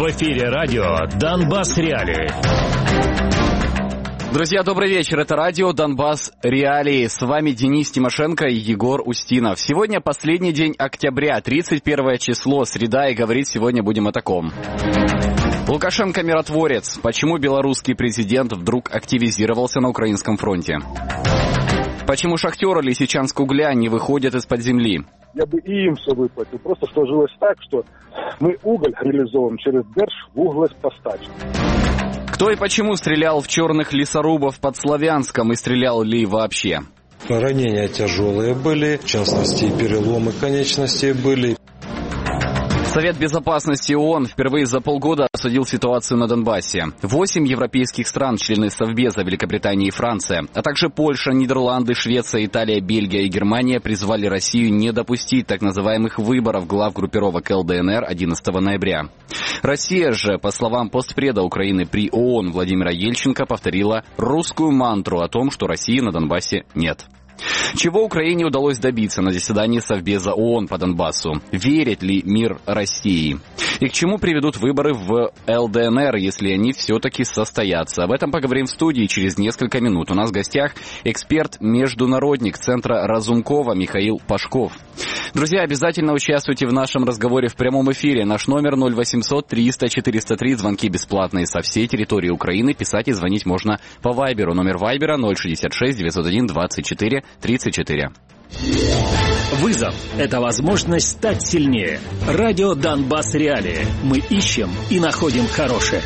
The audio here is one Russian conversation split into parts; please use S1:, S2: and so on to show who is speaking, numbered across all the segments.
S1: В эфире радио «Донбасс Реалии».
S2: Друзья, добрый вечер. Это радио «Донбасс Реалии». С вами Денис Тимошенко и Егор Устинов. Сегодня последний день октября, 31 число, среда, и говорить сегодня будем о таком. Лукашенко миротворец. Почему белорусский президент вдруг активизировался на украинском фронте? Почему шахтеры Лисичанск угля не выходят из-под земли?
S3: Я бы и им все выплатил. Просто сложилось так, что мы уголь реализовываем через Держ в углеспостач.
S2: Кто и почему стрелял в черных лесорубов под Славянском и стрелял ли вообще?
S4: Ранения тяжелые были, в частности, переломы конечностей были.
S2: Совет Безопасности ООН впервые за полгода осудил ситуацию на Донбассе. 8 европейских стран, члены Совбеза, Великобритания и Франция, а также Польша, Нидерланды, Швеция, Италия, Бельгия и Германия призвали Россию не допустить так называемых выборов глав группировок ЛДНР 11 ноября. Россия же, по словам постпреда Украины при ООН Владимира Ельченко, повторила русскую мантру о том, что России на Донбассе нет. Чего Украине удалось добиться на заседании Совбеза ООН по Донбассу? Верит ли мир России? И к чему приведут выборы в ЛДНР, если они все-таки состоятся? Об этом поговорим в студии через несколько минут. У нас в гостях эксперт-международник Центра Разумкова Михаил Пашков. Друзья, обязательно участвуйте в нашем разговоре в прямом эфире. Наш номер 0800 300 403. Звонки бесплатные со всей территории Украины. Писать и звонить можно по Вайберу. Номер Вайбера 066 901 24 34.
S1: Вызов – это возможность стать сильнее. Радио «Донбасс Реалии». Мы ищем и находим хорошее.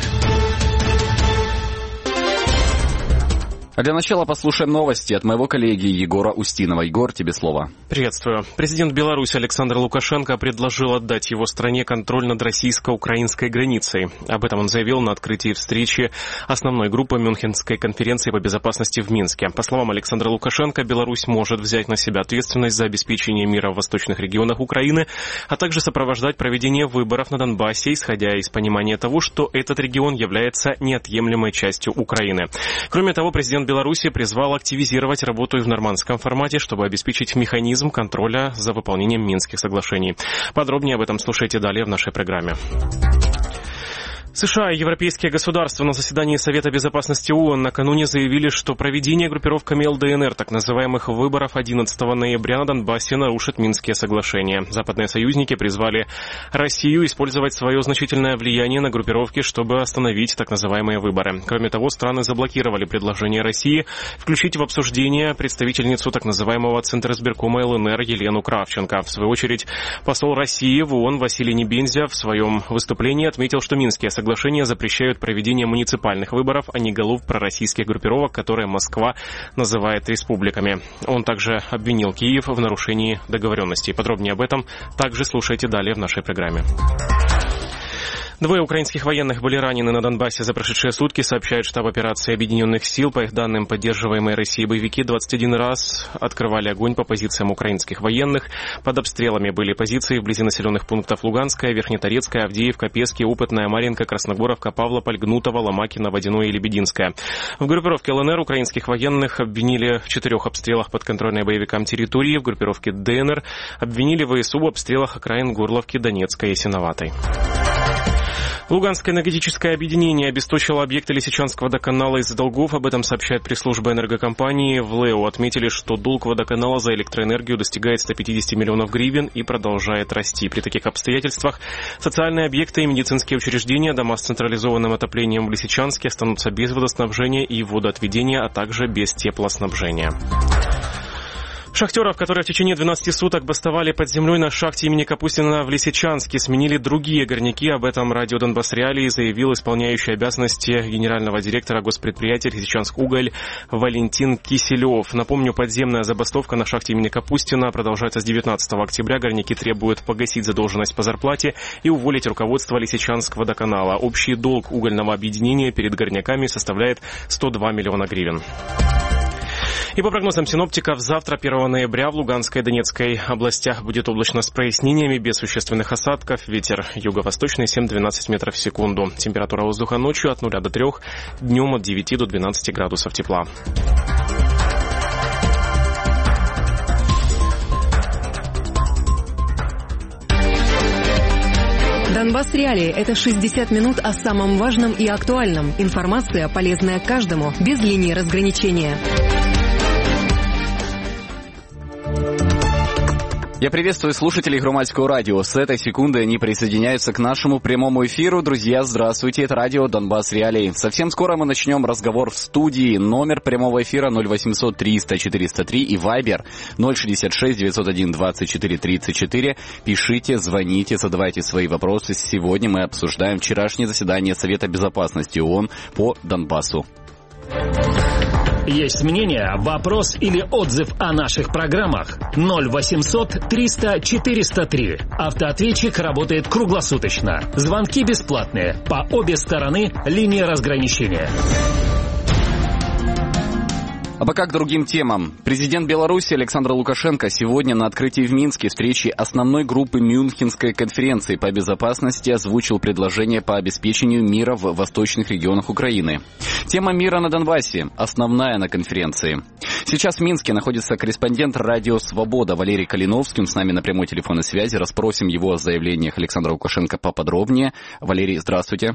S2: А для начала послушаем новости от моего коллеги Егора Устинова. Егор, тебе слово.
S5: Приветствую. Президент Беларуси Александр Лукашенко предложил отдать его стране контроль над российско-украинской границей. Об этом он заявил на открытии встречи основной группы Мюнхенской конференции по безопасности в Минске. По словам Александра Лукашенко, Беларусь может взять на себя ответственность за обеспечение мира в восточных регионах Украины, а также сопровождать проведение выборов на Донбассе, исходя из понимания того, что этот регион является неотъемлемой частью Украины. Кроме того, президент Беларуси призвал активизировать работу в нормандском формате, чтобы обеспечить механизм контроля за выполнением Минских соглашений. Подробнее об этом слушайте далее в нашей программе. США и европейские государства на заседании Совета Безопасности ООН накануне заявили, что проведение группировками ЛДНР так называемых выборов 11 ноября на Донбассе нарушит Минские соглашения. Западные союзники призвали Россию использовать свое значительное влияние на группировки, чтобы остановить так называемые выборы. Кроме того, страны заблокировали предложение России включить в обсуждение представительницу так называемого Центризбиркома ЛНР Елену Кравченко. В свою очередь, посол России в ООН Василий Небензя в своем выступлении отметил, что Минские соглашения запрещают проведение муниципальных выборов, а не голов пророссийских группировок, которые Москва называет республиками. Он также обвинил Киев в нарушении договоренностей. Подробнее об этом также слушайте далее в нашей программе. 2 украинских военных были ранены на Донбассе за прошедшие сутки, сообщает штаб операции Объединенных сил. По их данным, поддерживаемые Россией боевики 21 раз открывали огонь по позициям украинских военных. Под обстрелами были позиции вблизи населенных пунктов Луганская, Верхнетарецкая, Авдеевка, Пески, Опытная, Марьинка, Красногоровка, Павлополь, Гнутово, Ломакино, Водяное и Лебединское. В группировке ЛНР украинских военных обвинили в 4 обстрелах подконтрольной боевикам территории. В группировке ДНР обвинили ВСУ в обстрелах окраин Горловки, Донецкой и Ясиноватой. Луганское энергетическое объединение обесточило объекты Лисичанского водоканала из-за долгов. Об этом сообщает пресс-служба энергокомпании. В ЛЭО отметили, что долг водоканала за электроэнергию достигает 150 миллионов гривен и продолжает расти. При таких обстоятельствах социальные объекты и медицинские учреждения, дома с централизованным отоплением в Лисичанске останутся без водоснабжения и водоотведения, а также без теплоснабжения. Шахтеров, которые в течение 12 суток бастовали под землей на шахте имени Капустина в Лисичанске, сменили другие горняки. Об этом радио «Донбасс Реалии» заявил исполняющий обязанности генерального директора госпредприятия «Лисичанск-Уголь» Валентин Киселев. Напомню, подземная забастовка на шахте имени Капустина продолжается с 19 октября. Горняки требуют погасить задолженность по зарплате и уволить руководство Лисичанск-водоканала. Общий долг угольного объединения перед горняками составляет 102 миллиона гривен. И по прогнозам синоптиков, завтра, 1 ноября, в Луганской и Донецкой областях будет облачно с прояснениями, без существенных осадков. Ветер юго-восточный 7-12 метров в секунду. Температура воздуха ночью от 0 до 3, днем от 9 до 12 градусов тепла.
S6: Донбасс Реалии – это 60 минут о самом важном и актуальном. Информация, полезная каждому, без линии разграничения.
S2: Я приветствую слушателей Громадского радио. С этой секунды они присоединяются к нашему прямому эфиру. Друзья, здравствуйте, это радио Донбасс Реалии. Совсем скоро мы начнем разговор в студии. Номер прямого эфира 0800 300 403 и Вайбер 066 901 24 34. Пишите, звоните, задавайте свои вопросы. Сегодня мы обсуждаем вчерашнее заседание Совета Безопасности ООН по Донбассу.
S1: Есть мнение, вопрос или отзыв о наших программах? 0800 300 403. Автоответчик работает круглосуточно. Звонки бесплатные. По обе стороны линии разграничения.
S2: А пока к другим темам. Президент Беларуси Александр Лукашенко сегодня на открытии в Минске встречи основной группы Мюнхенской конференции по безопасности озвучил предложение по обеспечению мира в восточных регионах Украины. Тема мира на Донбассе – основная на конференции. Сейчас в Минске находится корреспондент радио «Свобода» Валерий Калиновский. Он с нами на прямой телефонной связи. Расспросим его о заявлениях Александра Лукашенко поподробнее. Валерий, здравствуйте.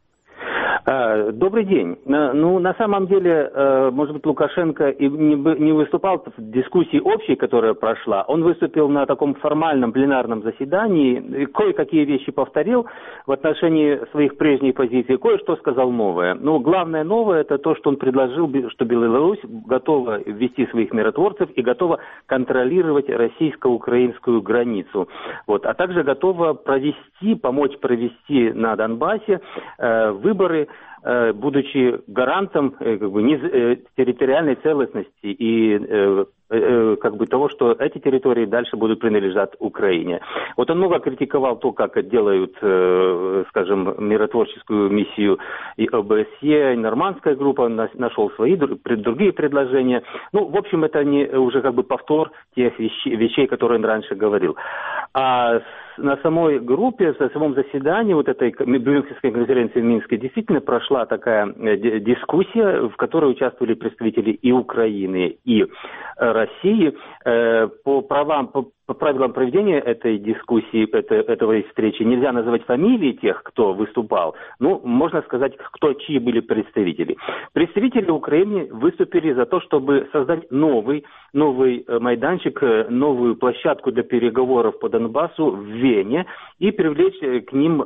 S7: Добрый день. Ну, на самом деле, может быть, Лукашенко и не выступал в дискуссии общей, которая прошла. Он выступил на таком формальном пленарном заседании, кое-какие вещи повторил в отношении своих прежних позиций, кое-что сказал новое. Ну, главное новое – это то, что он предложил, что Беларусь готова ввести своих миротворцев и готова контролировать российско-украинскую границу. Вот, а также готова помочь провести на Донбассе выборы, будучи гарантом территориальной целостности и того, что эти территории дальше будут принадлежать Украине. Вот он много критиковал то, как делают, скажем, миротворческую миссию и ОБСЕ, и Нормандская группа, нашел свои другие предложения. Ну, в общем, это уже повтор тех вещей, которые он раньше говорил. А на самой группе, на самом заседании вот этой Мюнхенской конференции в Минске действительно прошла такая дискуссия, в которой участвовали представители и Украины, и России. По правилам проведения этой дискуссии, этой встречи, нельзя называть фамилии тех, кто выступал. Ну, можно сказать, чьи были представители. Представители Украины выступили за то, чтобы создать новый майданчик, новую площадку для переговоров по Донбассу в Вене и привлечь к ним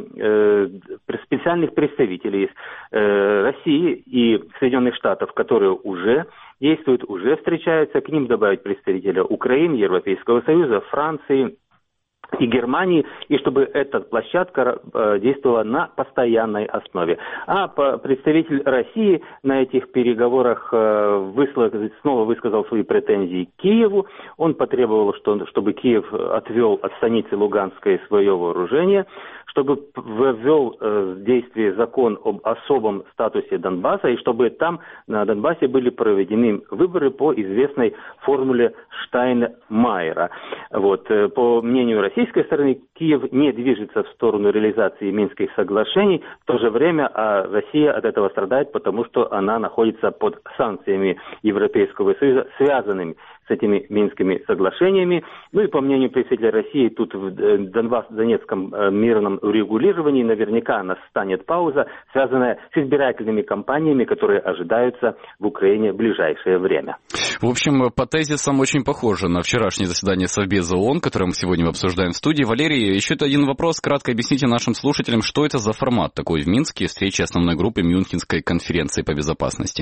S7: специальных представителей из России и Соединенных Штатов, которые уже действуют, уже встречаются, к ним добавить представителя Украины, Европейского Союза, Франции и Германии, и чтобы эта площадка действовала на постоянной основе. А представитель России на этих переговорах снова высказал свои претензии к Киеву. Он потребовал, чтобы Киев отвел от станицы Луганской свое вооружение, чтобы ввел в действие закон об особом статусе Донбасса, и чтобы там на Донбассе были проведены выборы по известной формуле Штайнмайера. Вот. По мнению российской стороны, Киев не движется в сторону реализации Минских соглашений, в то же время Россия от этого страдает, потому что она находится под санкциями Европейского Союза, связанными с этими Минскими соглашениями. Ну и по мнению представителя России, тут в Донецком мирном урегулировании наверняка настанет пауза, связанная с избирательными кампаниями, которые ожидаются в Украине в ближайшее время.
S2: В общем, по тезисам очень похоже на вчерашнее заседание Совбеза ООН, которое мы сегодня обсуждаем в студии. Валерий, еще один вопрос. Кратко объясните нашим слушателям, что это за формат такой в Минске, встречи основной группы Мюнхенской конференции по безопасности?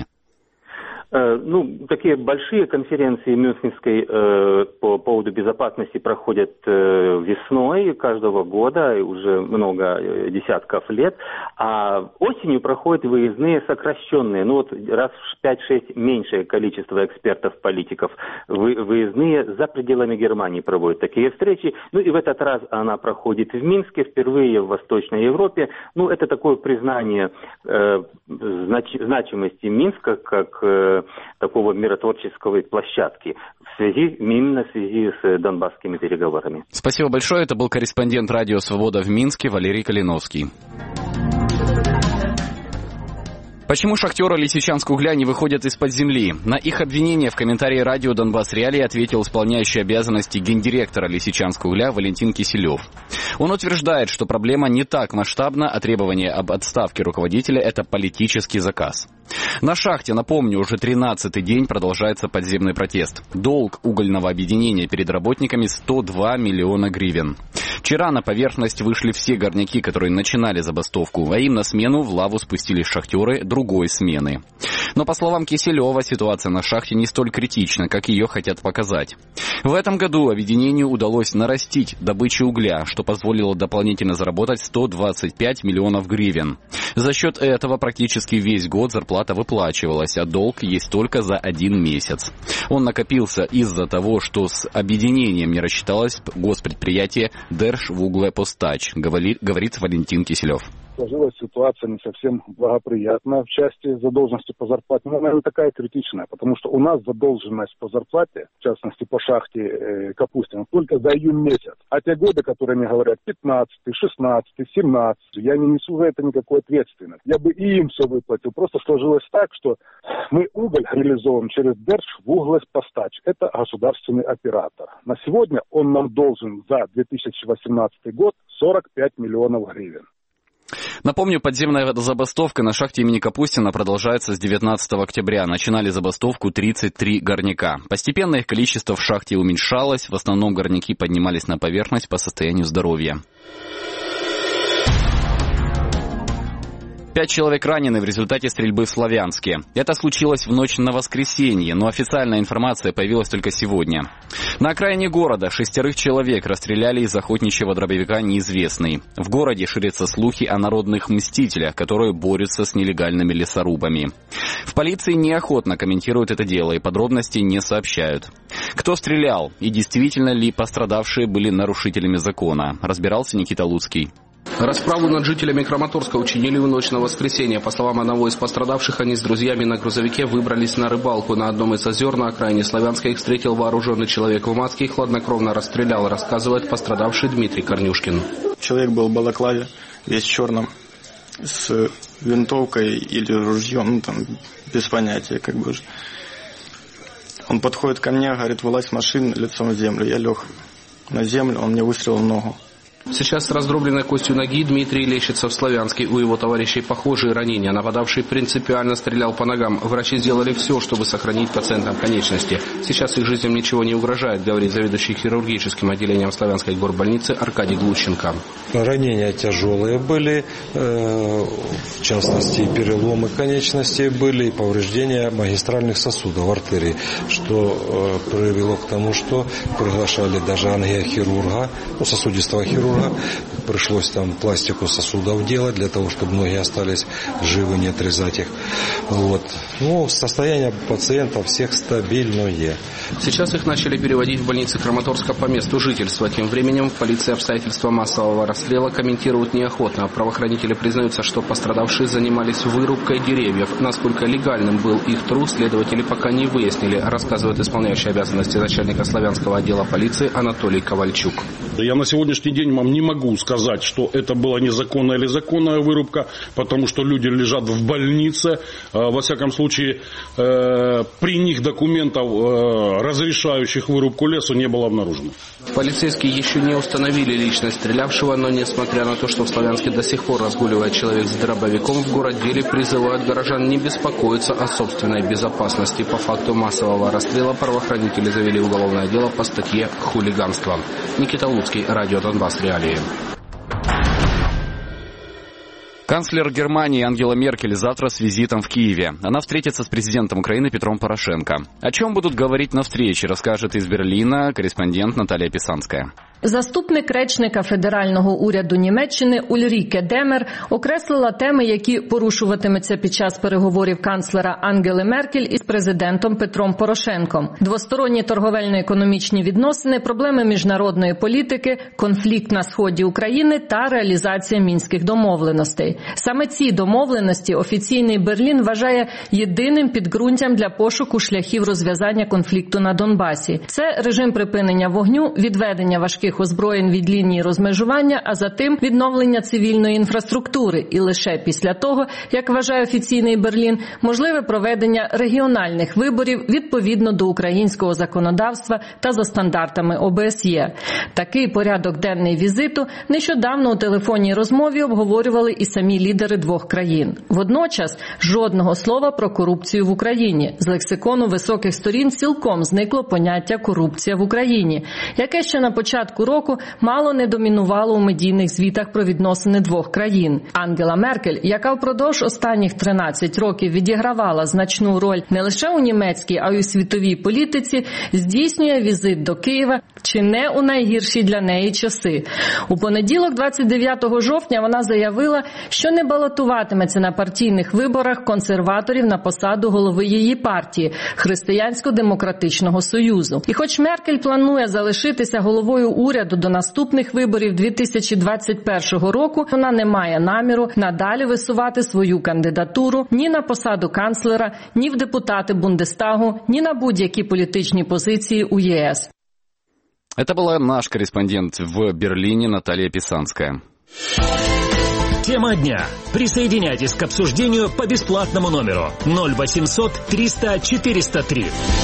S7: Такие большие конференции Мюнхенской по поводу безопасности проходят весной каждого года, уже много десятков лет, а осенью проходят выездные сокращенные, раз в 5-6 меньшее количество экспертов-политиков, выездные за пределами Германии проводят такие встречи. И в этот раз она проходит в Минске, впервые в Восточной Европе. Это такое признание значимости Минска как такого миротворческой площадки именно в связи с донбасскими переговорами.
S2: Спасибо большое. Это был корреспондент радио «Свобода» в Минске Валерий Калиновский. Почему шахтеры Лисичанска угля не выходят из-под земли? На их обвинение в комментарии радио «Донбасс Реалии» ответил исполняющий обязанности гендиректора Лисичанска угля Валентин Киселев. Он утверждает, что проблема не так масштабна, а требование об отставке руководителя – это политический заказ. На шахте, напомню, уже 13-й день продолжается подземный протест. Долг угольного объединения перед работниками – 102 миллиона гривен. Вчера на поверхность вышли все горняки, которые начинали забастовку, а им на смену в лаву спустились шахтеры другой смены. Но, по словам Киселева, ситуация на шахте не столь критична, как ее хотят показать. В этом году объединению удалось нарастить добычу угля, что позволило дополнительно заработать 125 миллионов гривен. За счет этого практически весь год зарплата выплачивалась, а долг есть только за 1 месяц. Он накопился из-за того, что с объединением не рассчиталось госпредприятие Держвуглепостач, говорит Валентин Киселев.
S3: Сложилась ситуация не совсем благоприятная в части задолженности по зарплате. Но она не такая критичная, потому что у нас задолженность по зарплате, в частности по шахте Капустина, только за июнь месяц. А те годы, которые мне говорят, 15-й, 16-й, 17-й, я не несу за это никакой ответственности. Я бы и им все выплатил. Просто сложилось так, что мы уголь реализуем через Держвуглепостач. Это государственный оператор. На сегодня он нам должен за 2018 год 45 миллионов гривен.
S2: Напомню, подземная забастовка на шахте имени Капустина продолжается с 19 октября. Начинали забастовку 33 горняка. Постепенно их количество в шахте уменьшалось. В основном горняки поднимались на поверхность по состоянию здоровья. 5 человек ранены в результате стрельбы в Славянске. Это случилось в ночь на воскресенье, но официальная информация появилась только сегодня. На окраине города 6 человек расстреляли из охотничьего дробовика неизвестный. В городе ширятся слухи о народных мстителях, которые борются с нелегальными лесорубами. В полиции неохотно комментируют это дело и подробностей не сообщают. Кто стрелял и действительно ли пострадавшие были нарушителями закона, разбирался Никита Луцкий.
S8: Расправу над жителями Краматорска учинили в ночь на воскресенье. По словам одного из пострадавших, они с друзьями на грузовике выбрались на рыбалку. На одном из озер на окраине Славянска их встретил вооруженный человек в маске и хладнокровно расстрелял, рассказывает пострадавший Дмитрий Корнюшкин.
S9: Человек был в балаклаве, весь в черном, с винтовкой или ружьем, без понятия, Он подходит ко мне, говорит, вылазь с машины лицом в землю. Я лег на землю, он мне выстрелил в ногу.
S8: Сейчас с раздробленной костью ноги Дмитрий лечится в Славянске. У его товарищей похожие ранения. Нападавший принципиально стрелял по ногам. Врачи сделали все, чтобы сохранить пациентам конечности. Сейчас их жизням ничего не угрожает, говорит заведующий хирургическим отделением Славянской горбольницы Аркадий Глущенко.
S4: Ранения тяжелые были, в частности переломы конечностей были и повреждения магистральных сосудов артерий, что привело к тому, что приглашали даже ангиохирурга, сосудистого хирурга. Пришлось там пластику сосудов делать, для того, чтобы ноги остались живы, не отрезать их. Состояние пациентов всех стабильное.
S8: Сейчас их начали переводить в больницы Краматорска по месту жительства. Тем временем полиция обстоятельства массового расстрела комментирует неохотно. Правоохранители признаются, что пострадавшие занимались вырубкой деревьев. Насколько легальным был их труд, следователи пока не выяснили, рассказывает исполняющий обязанности начальника Славянского отдела полиции Анатолий Ковальчук.
S10: Я на сегодняшний день вам не могу сказать, что это была незаконная или законная вырубка, потому что люди лежат в больнице. Во всяком случае, при них документов, разрешающих вырубку леса, не было обнаружено.
S8: Полицейские еще не установили личность стрелявшего, но несмотря на то, что в Славянске до сих пор разгуливает человек с дробовиком, в городделе призывают горожан не беспокоиться о собственной безопасности. По факту массового расстрела правоохранители завели уголовное дело по статье «Хулиганство». Никита Луцкий, радио «Донбасс Реалии».
S2: Канцлер Германии Ангела Меркель завтра с визитом в Киеве. Она встретится с президентом Украины Петром Порошенко. О чем будут говорить на встрече, расскажет из Берліна корреспондент Наталія Пісанська.
S11: Заступник речника федерального уряду Німеччини Ульріке Демер окреслила теми, які порушуватимуться під час переговорів канцлера Ангели Меркель із президентом Петром Порошенком. Двосторонні торговельно-економічні відносини, проблеми міжнародної політики, конфлікт на сході України та реалізація мінських домовленостей. Саме ці домовленості офіційний Берлін вважає єдиним підґрунтям для пошуку шляхів розв'язання конфлікту на Донбасі. Це режим припинення вогню, відведення важких важких озброєнь від лінії розмежування, а за тим відновлення цивільної інфраструктури. І лише після того, як вважає офіційний Берлін, можливе проведення регіональних виборів відповідно до українського законодавства та за стандартами ОБСЄ. Такий порядок денний візиту нещодавно у телефонній розмові обговорювали і самі лідери двох країн. Водночас жодного слова про корупцію в Україні. З лексикону високих сторін цілком зникло поняття «корупція в Україні», яке ще на початку року мало не домінувало у медійних звітах про відносини двох країн. Ангела Меркель, яка впродовж останніх 13 років відігравала значну роль не лише у німецькій, а й у світовій політиці, здійснює візит до Києва чи не у найгірші для неї часи. У понеділок, 29 жовтня, вона заявила, що не балотуватиметься на партійних виборах консерваторів на посаду голови її партії – Християнсько-демократичного союзу. І хоч Меркель планує залишитися головою уряду до наступних виборів 2021 року, вона не має наміру надалі висувати свою кандидатуру ні на посаду канцлера, ні в депутати Бундестагу, ні на будь-які політичні позиції у ЄС.
S2: Это была наш корреспондент в Берлине Наталья Писанская.
S1: Тема дня. Присоединяйтесь к обсуждению по бесплатному номеру 0800 300 403.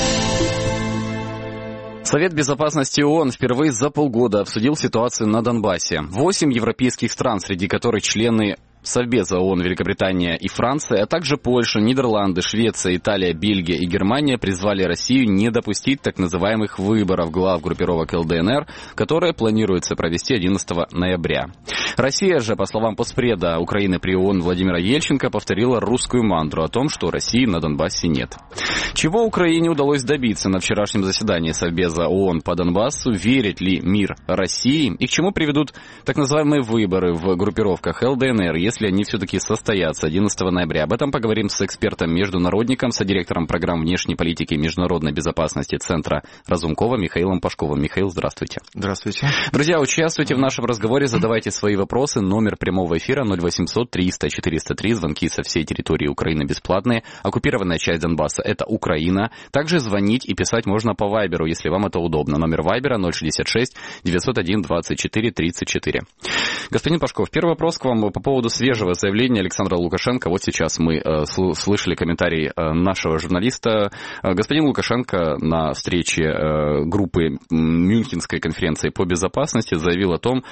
S2: Совет Безопасности ООН впервые за полгода обсудил ситуацию на Донбассе. 8 европейских стран, среди которых члены Совбеза ООН Великобритания и Франция, а также Польша, Нидерланды, Швеция, Италия, Бельгия и Германия призвали Россию не допустить так называемых выборов глав группировок ЛДНР, которые планируется провести 11 ноября. Россия же, по словам постпреда Украины при ООН Владимира Ельченко, повторила русскую мантру о том, что России на Донбассе нет. Чего Украине удалось добиться на вчерашнем заседании Совбеза ООН по Донбассу, верит ли мир России и к чему приведут так называемые выборы в группировках ЛДНР, если они все-таки состоятся 11 ноября. Об этом поговорим с экспертом-международником, содиректором программ внешней политики и международной безопасности Центра Разумкова Михаилом Пашковым. Михаил, здравствуйте.
S12: Здравствуйте.
S2: Друзья, участвуйте в нашем разговоре, задавайте свои вопросы. Номер прямого эфира 0800 300 403. Звонки со всей территории Украины бесплатные. Оккупированная часть Донбасса – это Украина. Также звонить и писать можно по Вайберу, если вам это удобно. Номер Вайбера 066 901 24 34. Господин Пашков, первый вопрос к вам по поводу свежего заявления Александра Лукашенко. Вот сейчас мы слышали комментарий нашего журналиста. Господин Лукашенко на встрече группы Мюнхенской конференции по безопасности заявил о том,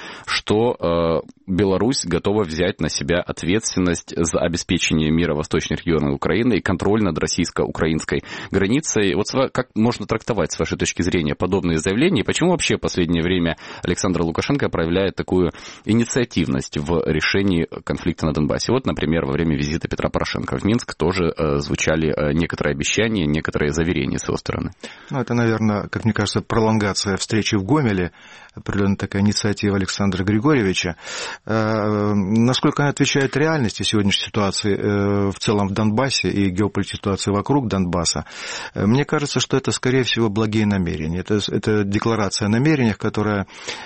S2: что Беларусь готова взять на себя ответственность за обеспечение мира в восточных регионах Украины и контроль над российско-украинской границей. Вот как можно трактовать, с вашей точки зрения, подобные заявления? И почему вообще в последнее время Александр Лукашенко проявляет такую инициативность в решении конфликта на Донбассе? Вот, например, во время визита Петра Порошенко в Минск тоже звучали некоторые обещания, некоторые заверения с его стороны.
S12: Ну, это, наверное, как мне кажется, пролонгация встречи в Гомеле, определенно такая инициатива Александра Григорьевича. Насколько она отвечает реальности сегодняшней ситуации в целом в Донбассе и геополитической ситуации вокруг Донбасса, мне кажется, что это, скорее всего, благие намерения. Это декларация о намерениях, которая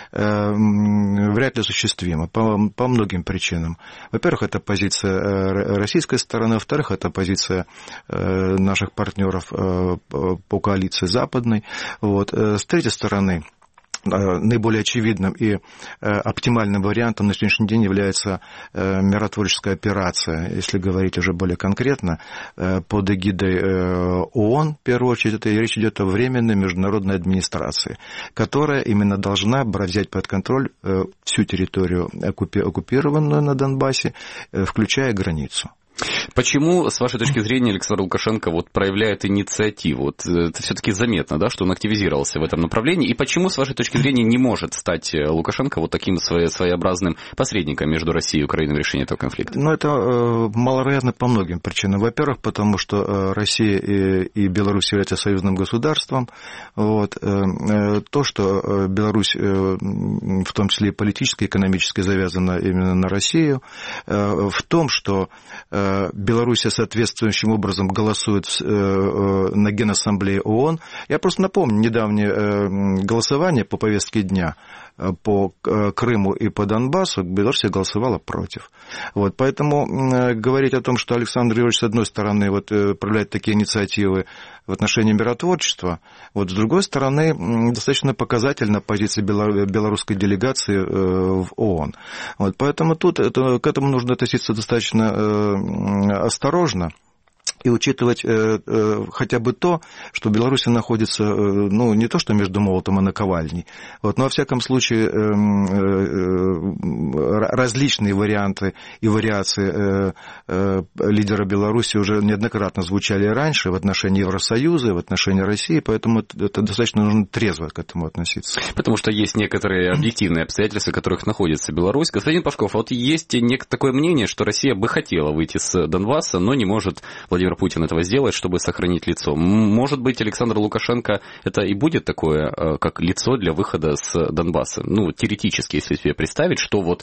S12: вряд ли осуществима по многим причинам. Во-первых, это позиция российской стороны, во-вторых, это позиция наших партнеров по коалиции западной. Вот. С третьей стороны, наиболее очевидным и оптимальным вариантом на сегодняшний день является миротворческая операция, если говорить уже более конкретно, под эгидой ООН, в первую очередь, это речь идет о временной международной администрации, которая именно должна взять под контроль всю территорию, оккупированную на Донбассе, включая границу.
S2: Почему, с вашей точки зрения, Александр Лукашенко проявляет инициативу? Это все-таки заметно, да, что он активизировался в этом направлении. И почему, с вашей точки зрения, не может стать Лукашенко таким своеобразным посредником между Россией и Украиной в решении этого конфликта?
S12: Ну, это маловероятно по многим причинам. Во-первых, потому что Россия и Беларусь являются союзным государством. Вот. То, что Беларусь, в том числе и политически, и экономически, завязана именно на Россию, в том, что Белоруссия соответствующим образом голосует на Генассамблее ООН. Я просто напомню недавнее голосование по повестке дня по Крыму и по Донбассу, Белоруссия голосовала против. Вот, поэтому говорить о том, что Александр Григорьевич, с одной стороны, вот, проявляет такие инициативы в отношении миротворчества, вот, с другой стороны, достаточно показательна позиция белорусской делегации в ООН. Вот, поэтому тут к этому нужно относиться достаточно осторожно. И учитывать хотя бы то, что Беларусь находится, ну, не то что между молотом и наковальней, вот, но, во всяком случае, различные варианты и вариации лидера Беларуси уже неоднократно звучали раньше в отношении Евросоюза, в отношении России, поэтому это достаточно нужно трезво к этому относиться.
S2: Потому что есть некоторые объективные обстоятельства, в которых находится Беларусь. Господин Пашков, вот есть такое мнение, что Россия бы хотела выйти с Донбасса, но не может Владимир Путин этого сделать, чтобы сохранить лицо. Может быть, Александр Лукашенко это и будет такое, как лицо для выхода с Донбасса. Ну, теоретически, если себе представить, что вот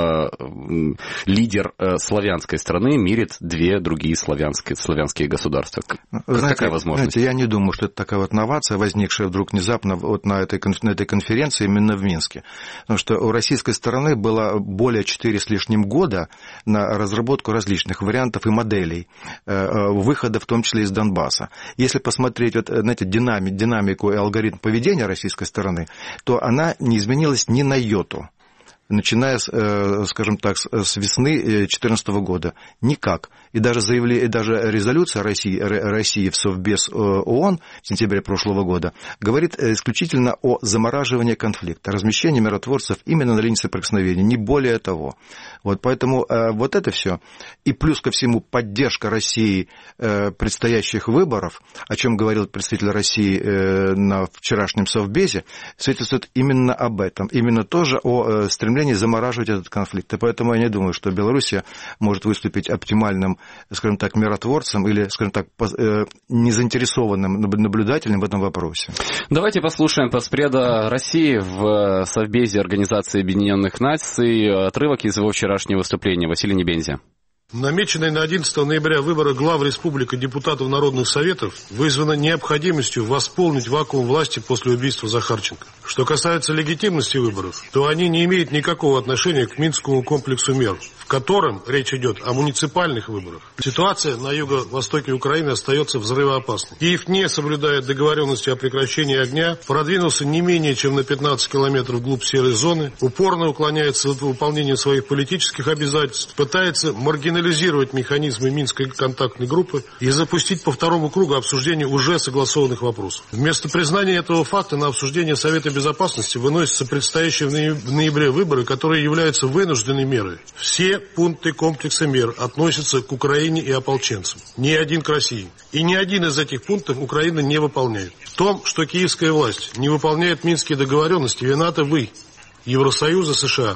S2: лидер славянской страны мирит две другие славянские государства. Какая возможность?
S12: Знаете, я не думаю, что это такая вот новация, возникшая вдруг внезапно вот на этой конференции именно в Минске. Потому что у российской стороны было более 4 с лишним года на разработку различных вариантов и моделей выхода, в том числе из Донбасса. Если посмотреть, вот, знаете, динамику и алгоритм поведения российской стороны, то она не изменилась ни на йоту, начиная, скажем так, с весны 2014 года. Никак. И даже резолюция России в Совбез ООН в сентябре прошлого года говорит исключительно о замораживании конфликта, размещении миротворцев именно на линии соприкосновения, не более того. Вот, поэтому вот это все. И плюс ко всему поддержка России предстоящих выборов, о чем говорил представитель России на вчерашнем Совбезе, свидетельствует именно об этом. Именно тоже о стремлении замораживать этот конфликт. И поэтому я не думаю, что Белоруссия может выступить оптимальным, скажем так, миротворцем или, скажем так, незаинтересованным наблюдателем в этом вопросе.
S2: Давайте послушаем постпреда России в Совбезе Организации Объединенных Наций отрывок из его вчерашнего выступления. Василий Небензя.
S13: Намеченные на 11 ноября выборы глав республик и депутатов народных советов вызваны необходимостью восполнить вакуум власти после убийства Захарченко. Что касается легитимности выборов, то они не имеют никакого отношения к Минскому комплексу мер, в котором речь идет о муниципальных выборах. Ситуация на юго-востоке Украины остается взрывоопасной. Киев не соблюдает договоренности о прекращении огня, продвинулся не менее чем на 15 километров вглубь серой зоны, упорно уклоняется от выполнения своих политических обязательств, пытается маргинализировать механизмы Минской контактной группы и запустить по второму кругу обсуждение уже согласованных вопросов. Вместо признания этого факта на обсуждение Совета Безопасности выносятся предстоящие в ноябре выборы, которые являются вынужденной мерой. Все пункты комплекса мер относятся к Украине и ополченцам, ни один к России. И ни один из этих пунктов Украина не выполняет. В том, что киевская власть не выполняет минские договоренности, виноваты вы, Евросоюз и США.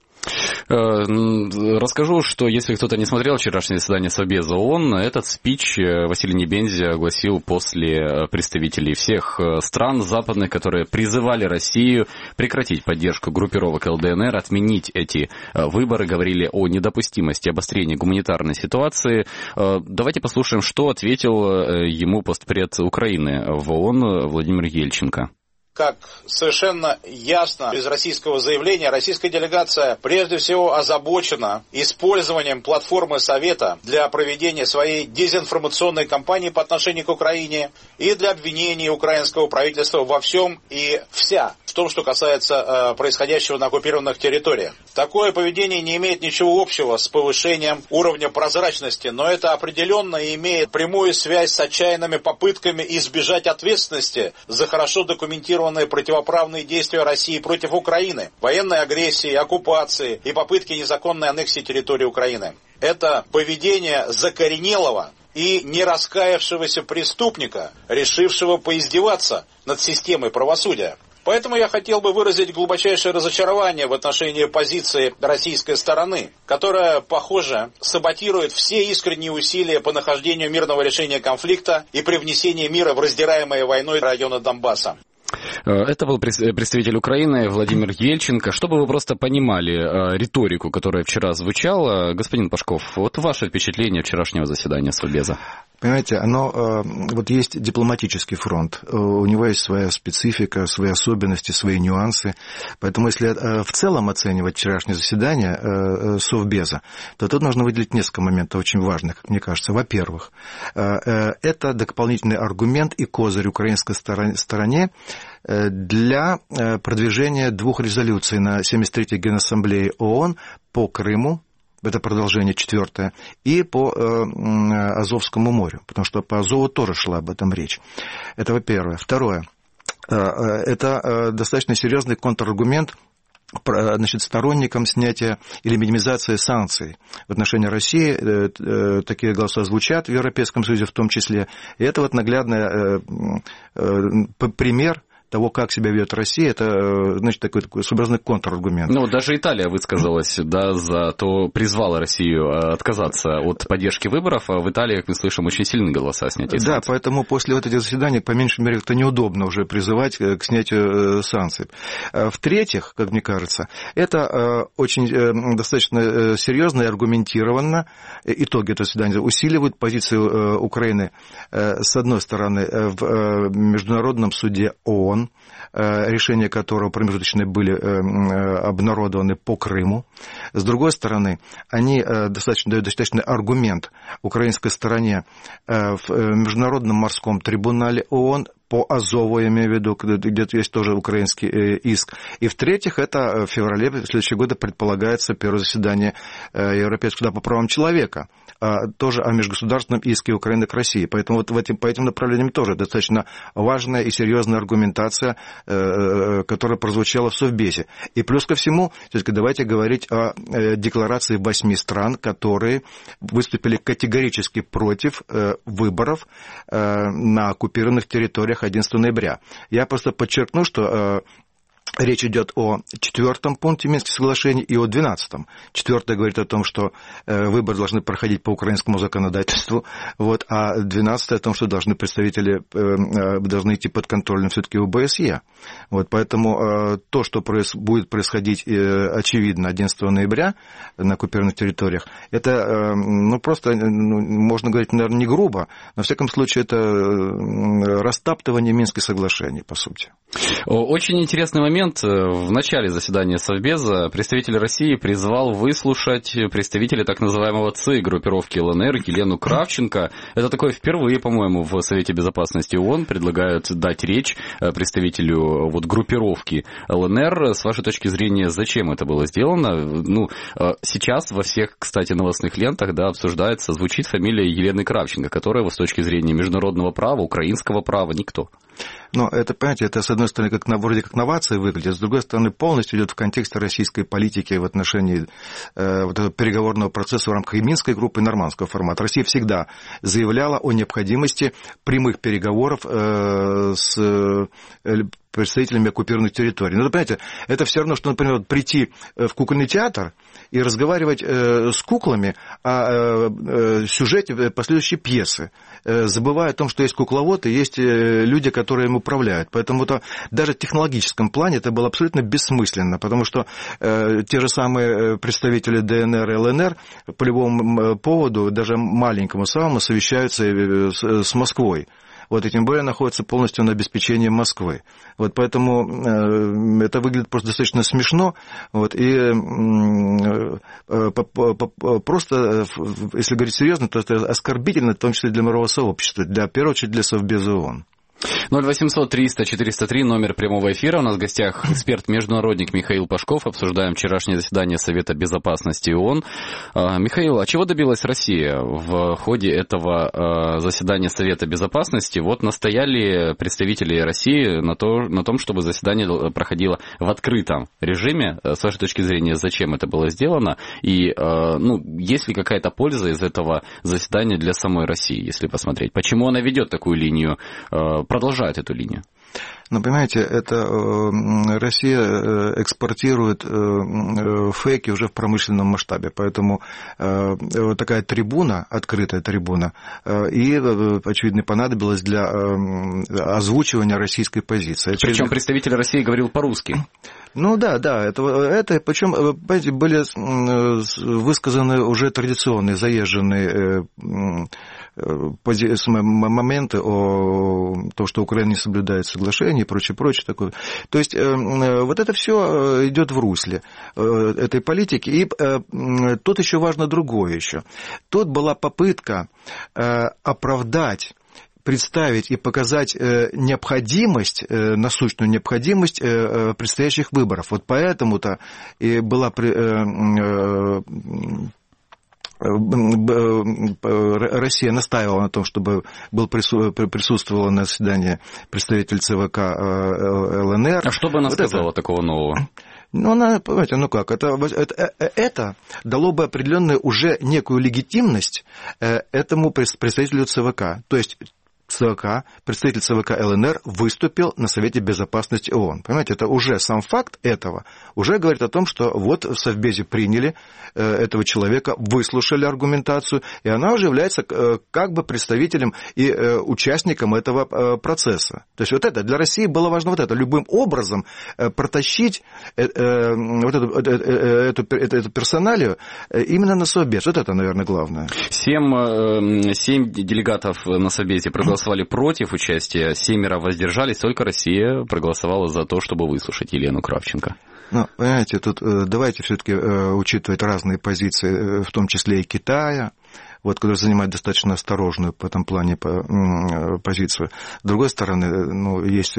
S2: Расскажу, что если кто-то не смотрел вчерашнее заседание Совбеза ООН, этот спич Василий Небензя огласил после представителей всех стран западных, которые призывали Россию прекратить поддержку группировок ЛДНР, отменить эти выборы, говорили о недопустимости обострения гуманитарной ситуации. Давайте послушаем, что ответил ему постпред Украины в ООН Владимир Ельченко.
S14: Как совершенно ясно из российского заявления, российская делегация прежде всего озабочена использованием платформы Совета для проведения своей дезинформационной кампании по отношению к Украине и для обвинения украинского правительства во всем и вся в том, что касается происходящего на оккупированных территориях. Такое поведение не имеет ничего общего с повышением уровня прозрачности, но это определенно имеет прямую связь с отчаянными попытками избежать ответственности за хорошо документированные противоправные действия России против Украины, военной агрессии, оккупации и попытки незаконной аннексии территории Украины. Это поведение закоренелого и не раскаявшегося преступника, решившего поиздеваться над системой правосудия. Поэтому я хотел бы выразить глубочайшее разочарование в отношении позиции российской стороны, которая, похоже, саботирует все искренние усилия по нахождению мирного решения конфликта и привнесении мира в раздираемые войной районы Донбасса.
S2: Это был представитель Украины Владимир Ельченко. Чтобы вы просто понимали риторику, которая вчера звучала, господин Пашков, вот ваше впечатление вчерашнего заседания Совбеза.
S12: Понимаете, вот есть дипломатический фронт, у него есть своя специфика, свои особенности, свои нюансы, поэтому если в целом оценивать вчерашнее заседание Совбеза, то тут нужно выделить несколько моментов очень важных, как мне кажется. Во-первых, это дополнительный аргумент и козырь украинской стороне для продвижения двух резолюций на 73-й Генассамблее ООН по Крыму, это продолжение 4-е, и по Азовскому морю, потому что по Азову тоже шла об этом речь. Это во-первых. Второе. Это достаточно серьезный контраргумент сторонникам снятия или минимизации санкций в отношении России. Такие голоса звучат в Европейском Союзе в том числе. И это вот наглядный пример того, как себя ведет Россия, это, значит, такой своеобразный контраргумент.
S2: Ну, даже Италия высказалась, да, призвала Россию отказаться от поддержки выборов, а в Италии, как мы слышим, очень сильные голоса снятия санкций.
S12: Да, поэтому после вот этих заседаний, по меньшей мере, это неудобно уже призывать к снятию санкций. В-третьих, как мне кажется, это очень достаточно серьезно и аргументированно итоги этого заседания усиливают позицию Украины, с одной стороны, в Международном суде ООН, решения которого промежуточные были обнародованы по Крыму. С другой стороны, они дают достаточный аргумент украинской стороне в Международном морском трибунале ООН, по Азову, я имею в виду, где-то есть тоже украинский иск. И в-третьих, это в феврале следующего года предполагается первое заседание Европейского суда по правам человека, тоже о межгосударственном иске Украины к России. Поэтому вот по этим направлениям тоже достаточно важная и серьезная аргументация, которая прозвучала в Совбезе. И плюс ко всему, все-таки давайте говорить о декларации 8 стран, которые выступили категорически против выборов на оккупированных территориях 11 ноября. Я просто подчеркну, что речь идет о 4-м пункте Минских соглашений и о 12-м. 4-е говорит о том, что выборы должны проходить по украинскому законодательству, вот, а 12-е о том, что представители должны идти под контролем все-таки ОБСЕ. Вот, поэтому то, что будет происходить, очевидно, 11 ноября на оккупированных территориях, это просто, можно говорить, наверное, не грубо, но, во всяком случае, это растаптывание Минских соглашений, по сути.
S2: Очень интересный момент. В начале заседания Совбеза представитель России призвал выслушать представителя так называемого ЦИ группировки ЛНР Елену Кравченко. Это такое впервые, по-моему, в Совете Безопасности ООН предлагают дать речь представителю группировки ЛНР. С вашей точки зрения, зачем это было сделано? Сейчас во всех, кстати, новостных лентах обсуждается, звучит фамилия Елены Кравченко, которая с точки зрения международного права, украинского права, никто.
S12: Но это, понимаете, это, с одной стороны, вроде как новация выглядит, с другой стороны, полностью идет в контексте российской политики в отношении вот этого переговорного процесса в рамках и Минской группы, и нормандского формата. Россия всегда заявляла о необходимости прямых переговоров с представителями оккупированных территорий. Но, понимаете, это все равно, что, например, прийти в кукольный театр и разговаривать с куклами о сюжете последующей пьесы, забывая о том, что есть кукловод и есть люди, которые им управляют. Поэтому даже в технологическом плане это было абсолютно бессмысленно, потому что те же самые представители ДНР и ЛНР по любому поводу, даже маленькому самому, совещаются с Москвой. Вот, и тем более находится полностью на обеспечении Москвы. Вот, поэтому это выглядит просто достаточно смешно. Вот, и просто, если говорить серьезно, то это оскорбительно, в том числе для мирового сообщества, в первую очередь для Совбеза ООН.
S2: 0800-300-403, номер прямого эфира. У нас в гостях эксперт-международник Михаил Пашков. Обсуждаем вчерашнее заседание Совета Безопасности ООН. Михаил, а чего добилась Россия в ходе этого заседания Совета Безопасности? Вот настояли представители России на том, чтобы заседание проходило в открытом режиме. С вашей точки зрения, зачем это было сделано? И есть ли какая-то польза из этого заседания для самой России, если посмотреть? Почему она ведет такую линию, продолжает эту линию?
S12: Но, понимаете, это Россия экспортирует фейки уже в промышленном масштабе, поэтому вот такая трибуна, открытая трибуна, и, очевидно, понадобилась для озвучивания российской позиции.
S2: Причем представитель России говорил по-русски.
S12: Ну да, это причем, понимаете, были высказаны уже традиционные, заезженные моменты о том, что Украина не соблюдает соглашение и прочее такое. То есть вот это все идет в русле этой политики. И тут еще важно другое еще. Тут была попытка оправдать, представить и показать необходимость, насущную необходимость предстоящих выборов. Вот поэтому-то и была Россия настаивала на том, чтобы присутствовал на заседании представитель ЦВК ЛНР.
S2: А что бы она сказала такого нового?
S12: Ну, она, понимаете, это дало бы определенную уже некую легитимность этому представителю ЦВК. То есть ЦВК, представитель ЦВК ЛНР выступил на Совете Безопасности ООН. Понимаете, это уже сам факт этого уже говорит о том, что вот в Совбезе приняли этого человека, выслушали аргументацию, и она уже является как бы представителем и участником этого процесса. То есть вот это для России было важно, вот это любым образом протащить вот эту персоналию именно на Совбез. Вот это, наверное, главное.
S2: 7 делегатов на Совбезе проголосовали против участия, 7 воздержались, только Россия проголосовала за то, чтобы выслушать Елену Кравченко.
S12: Ну, понимаете, тут давайте все-таки учитывать разные позиции, в том числе и Китая, вот, который занимает достаточно осторожную в этом плане позицию. С другой стороны, ну, есть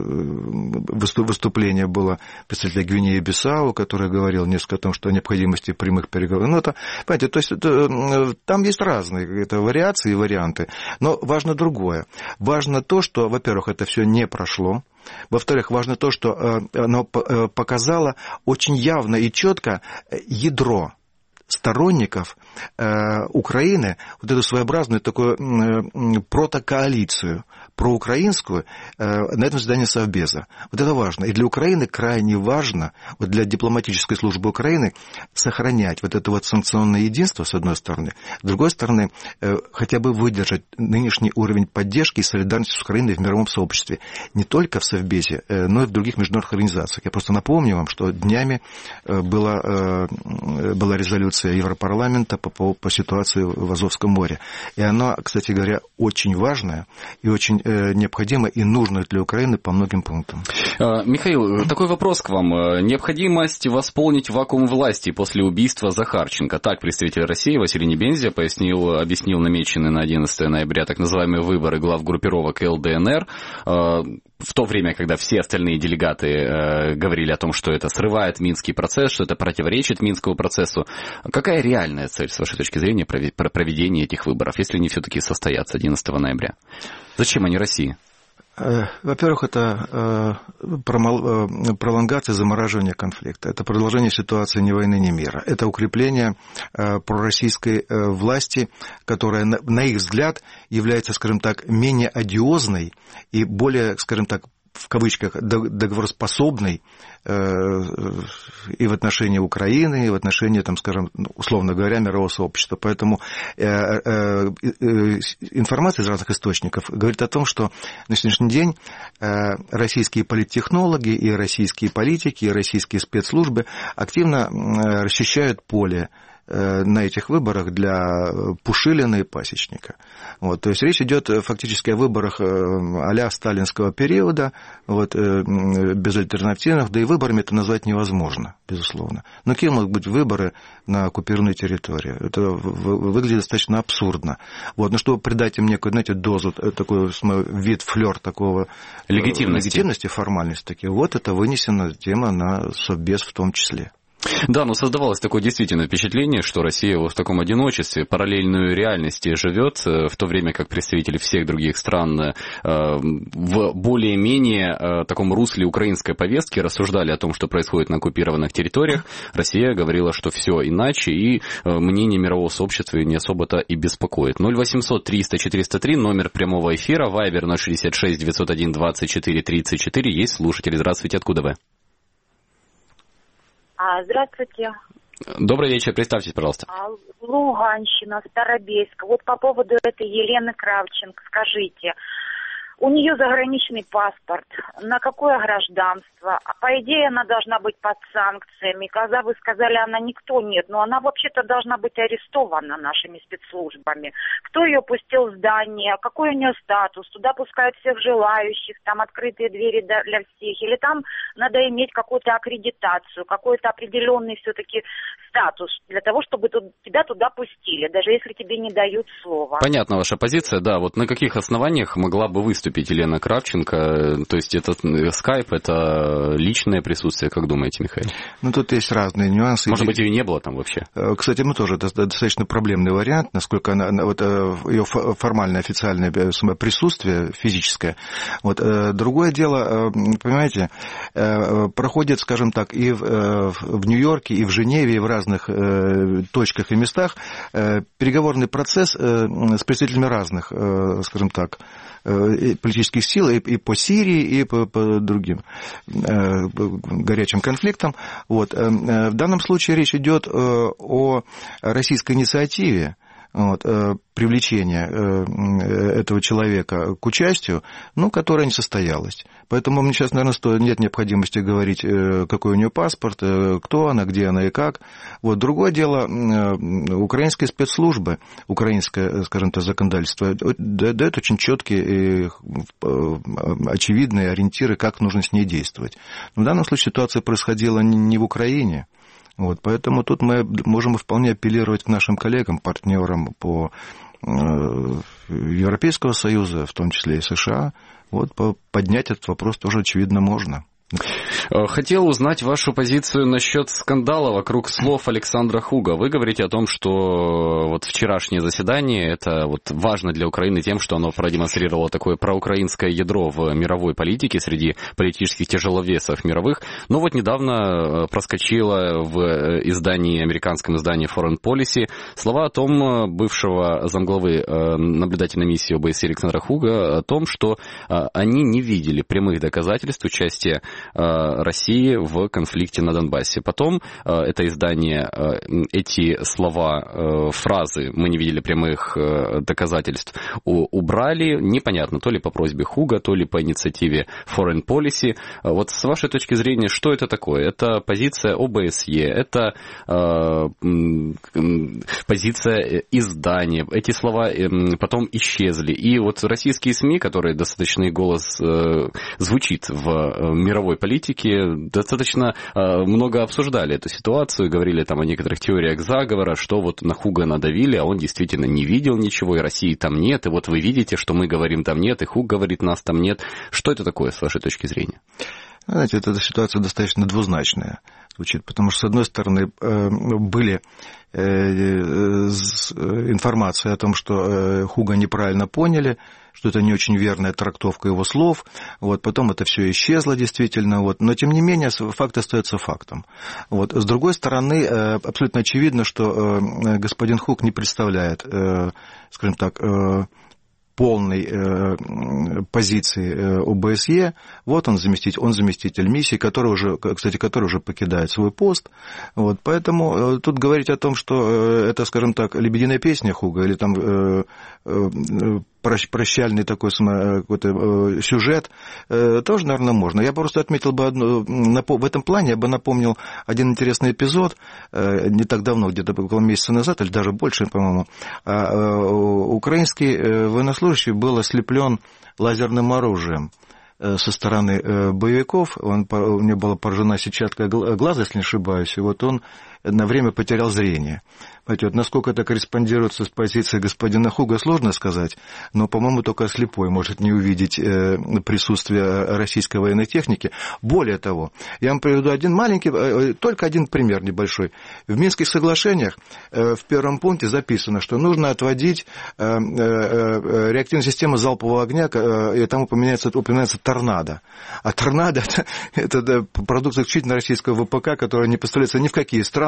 S12: выступление было представителя Гвинеи-Бисау, который говорил несколько о том, что о необходимости прямых переговоров. Ну, это, понимаете, то есть там есть разные вариации и варианты. Но важно другое. Важно то, что, во-первых, это все не прошло. Во-вторых, важно то, что оно показало очень явно и четко ядро сторонников Украины, вот эту своеобразную такую протокоалицию проукраинскую на этом заседании Совбеза. Вот это важно. И для Украины крайне важно, вот для дипломатической службы Украины, сохранять вот это вот санкционное единство, с одной стороны, с другой стороны, хотя бы выдержать нынешний уровень поддержки и солидарности с Украиной в мировом сообществе. Не только в Совбезе, но и в других международных организациях. Я просто напомню вам, что днями была резолюция Европарламента по ситуации в Азовском море. И она, кстати говоря, очень важная и очень необходима и нужна для Украины по многим пунктам.
S2: Михаил, такой вопрос к вам. Необходимость восполнить вакуум власти после убийства Захарченко. Так представитель России Василий Небензя объяснил намеченные на 11 ноября так называемые выборы глав группировок ЛДНР. В то время, когда все остальные делегаты говорили о том, что это срывает Минский процесс, что это противоречит Минскому процессу. Какая реальная цель, с вашей точки зрения, проведения этих выборов, если они все-таки состоятся 11 ноября? Зачем они России?
S12: Во-первых, это пролонгация, замораживание конфликта. Это продолжение ситуации ни войны, ни мира. Это укрепление пророссийской власти, которая, на их взгляд, является, скажем так, менее одиозной и более, скажем так, в кавычках, договороспособной и в отношении Украины, и в отношении, там, скажем, условно говоря, мирового сообщества. Поэтому информация из разных источников говорит о том, что на сегодняшний день российские политтехнологи и российские политики, и российские спецслужбы активно расчищают поле на этих выборах для Пушилина и Пасечника. Вот, то есть речь идет фактически о выборах а-ля сталинского периода, вот, безальтернативных, да и выборами это назвать невозможно, безусловно. Но какие могут быть выборы на оккупированной территории? Это выглядит достаточно абсурдно. Вот, но чтобы придать им некую, знаете, дозу, такой вид, флёр такого легитимности, формальности, такие, вот это вынесена тема на Совбез в том числе.
S2: Да, но создавалось такое действительно впечатление, что Россия в таком одиночестве, параллельной реальности живет, в то время как представители всех других стран в более-менее таком русле украинской повестки рассуждали о том, что происходит на оккупированных территориях. Россия говорила, что все иначе, и мнение мирового сообщества не особо-то и беспокоит. 0800 300 403, номер прямого эфира, Вайбер 066 901 24 34. Есть слушатели. Здравствуйте, откуда вы?
S15: Здравствуйте.
S2: Добрый вечер, представьтесь, пожалуйста.
S15: Луганщина, Старобельск. Вот по поводу этой Елены Кравченко, скажите, У нее заграничный паспорт. На какое гражданство? По идее, она должна быть под санкциями. Когда вы сказали, она никто нет, но она вообще-то должна быть арестована нашими спецслужбами. Кто ее пустил в здание? Какой у нее статус? Туда пускают всех желающих, там открытые двери для всех. Или там надо иметь какую-то аккредитацию, какой-то определенный все-таки статус для того, чтобы тебя туда пустили, даже если тебе не дают слова.
S2: Понятна ваша позиция, да. Вот на каких основаниях могла бы выступить Елена Кравченко? То есть это скайп, это личное присутствие, как думаете, Михаил?
S12: Ну, тут есть разные нюансы.
S2: Может быть, ее не было там вообще?
S12: Кстати, мы тоже, это достаточно проблемный вариант, насколько она, вот, ее формальное, официальное присутствие физическое. Вот, другое дело, понимаете, проходит, скажем так, и в Нью-Йорке, и в Женеве, и в разных точках и местах переговорный процесс с представителями разных, скажем так, политических сил и по Сирии, и по другим горячим конфликтам. Вот. В данном случае речь идет о российской инициативе, вот, привлечения этого человека к участию, ну, которое не состоялось. Поэтому мне сейчас, наверное, нет необходимости говорить, какой у нее паспорт, кто она, где она и как. Вот. Другое дело, украинские спецслужбы, украинское, скажем так, законодательство дает очень четкие и очевидные ориентиры, как нужно с ней действовать. Но в данном случае ситуация происходила не в Украине. Вот, поэтому тут мы можем вполне апеллировать к нашим коллегам, партнерам по Европейского Союза, в том числе и США. Вот, поднять этот вопрос тоже, очевидно, можно.
S2: Хотел узнать вашу позицию насчет скандала вокруг слов Александра Хуга. Вы говорите о том, что вот вчерашнее заседание это вот важно для Украины тем, что оно продемонстрировало такое проукраинское ядро в мировой политике среди политических тяжеловесов мировых. Но вот недавно проскочило в издании, американском издании Foreign Policy слова о том бывшего замглавы наблюдательной миссии ОБСЕ Александра Хуга о том, что они не видели прямых доказательств участия России в конфликте на Донбассе. Потом это издание эти слова, фразы «мы не видели прямых доказательств» убрали, непонятно, то ли по просьбе Хуга, то ли по инициативе Foreign Policy. Вот с вашей точки зрения, что это такое? Это позиция ОБСЕ, это позиция издания. Эти слова потом исчезли. И вот российские СМИ, которые достаточно их голос звучит в мировой политике, достаточно много обсуждали эту ситуацию, говорили там о некоторых теориях заговора, что вот на Хуга надавили, а он действительно не видел ничего, и России там нет, и вот вы видите, что мы говорим там нет, и Хуг говорит нас там нет. Что это такое, с вашей точки зрения?
S12: Знаете, эта ситуация достаточно двузначная звучит, потому что, с одной стороны, были информация о том, что Хуга неправильно поняли, что это не очень верная трактовка его слов, вот, потом это все исчезло действительно, вот, но тем не менее факт остается фактом. Вот. С другой стороны, абсолютно очевидно, что господин Хуг не представляет, скажем так, полной позиции ОБСЕ. Вот он заместитель миссии, который уже покидает свой пост. Вот, поэтому тут говорить о том, что это, скажем так, лебединая песня Хуга или там прощальный такой какой-то сюжет, тоже, наверное, можно. Я просто отметил бы в этом плане, я бы напомнил один интересный эпизод, не так давно, где-то около месяца назад, или даже больше, по-моему, украинский военнослужащий был ослеплен лазерным оружием со стороны боевиков, у него была поражена сетчатка глаза, если не ошибаюсь, и вот он на время потерял зрение. Понимаете, вот насколько это корреспондируется с позицией господина Хуга, сложно сказать, но, по-моему, только слепой может не увидеть присутствие российской военной техники. Более того, я вам приведу только один пример небольшой. В Минских соглашениях в первом пункте записано, что нужно отводить реактивную систему залпового огня, и там упоминается торнадо. А торнадо – это продукт исключительно российского ВПК, который не поставляется ни в какие страны,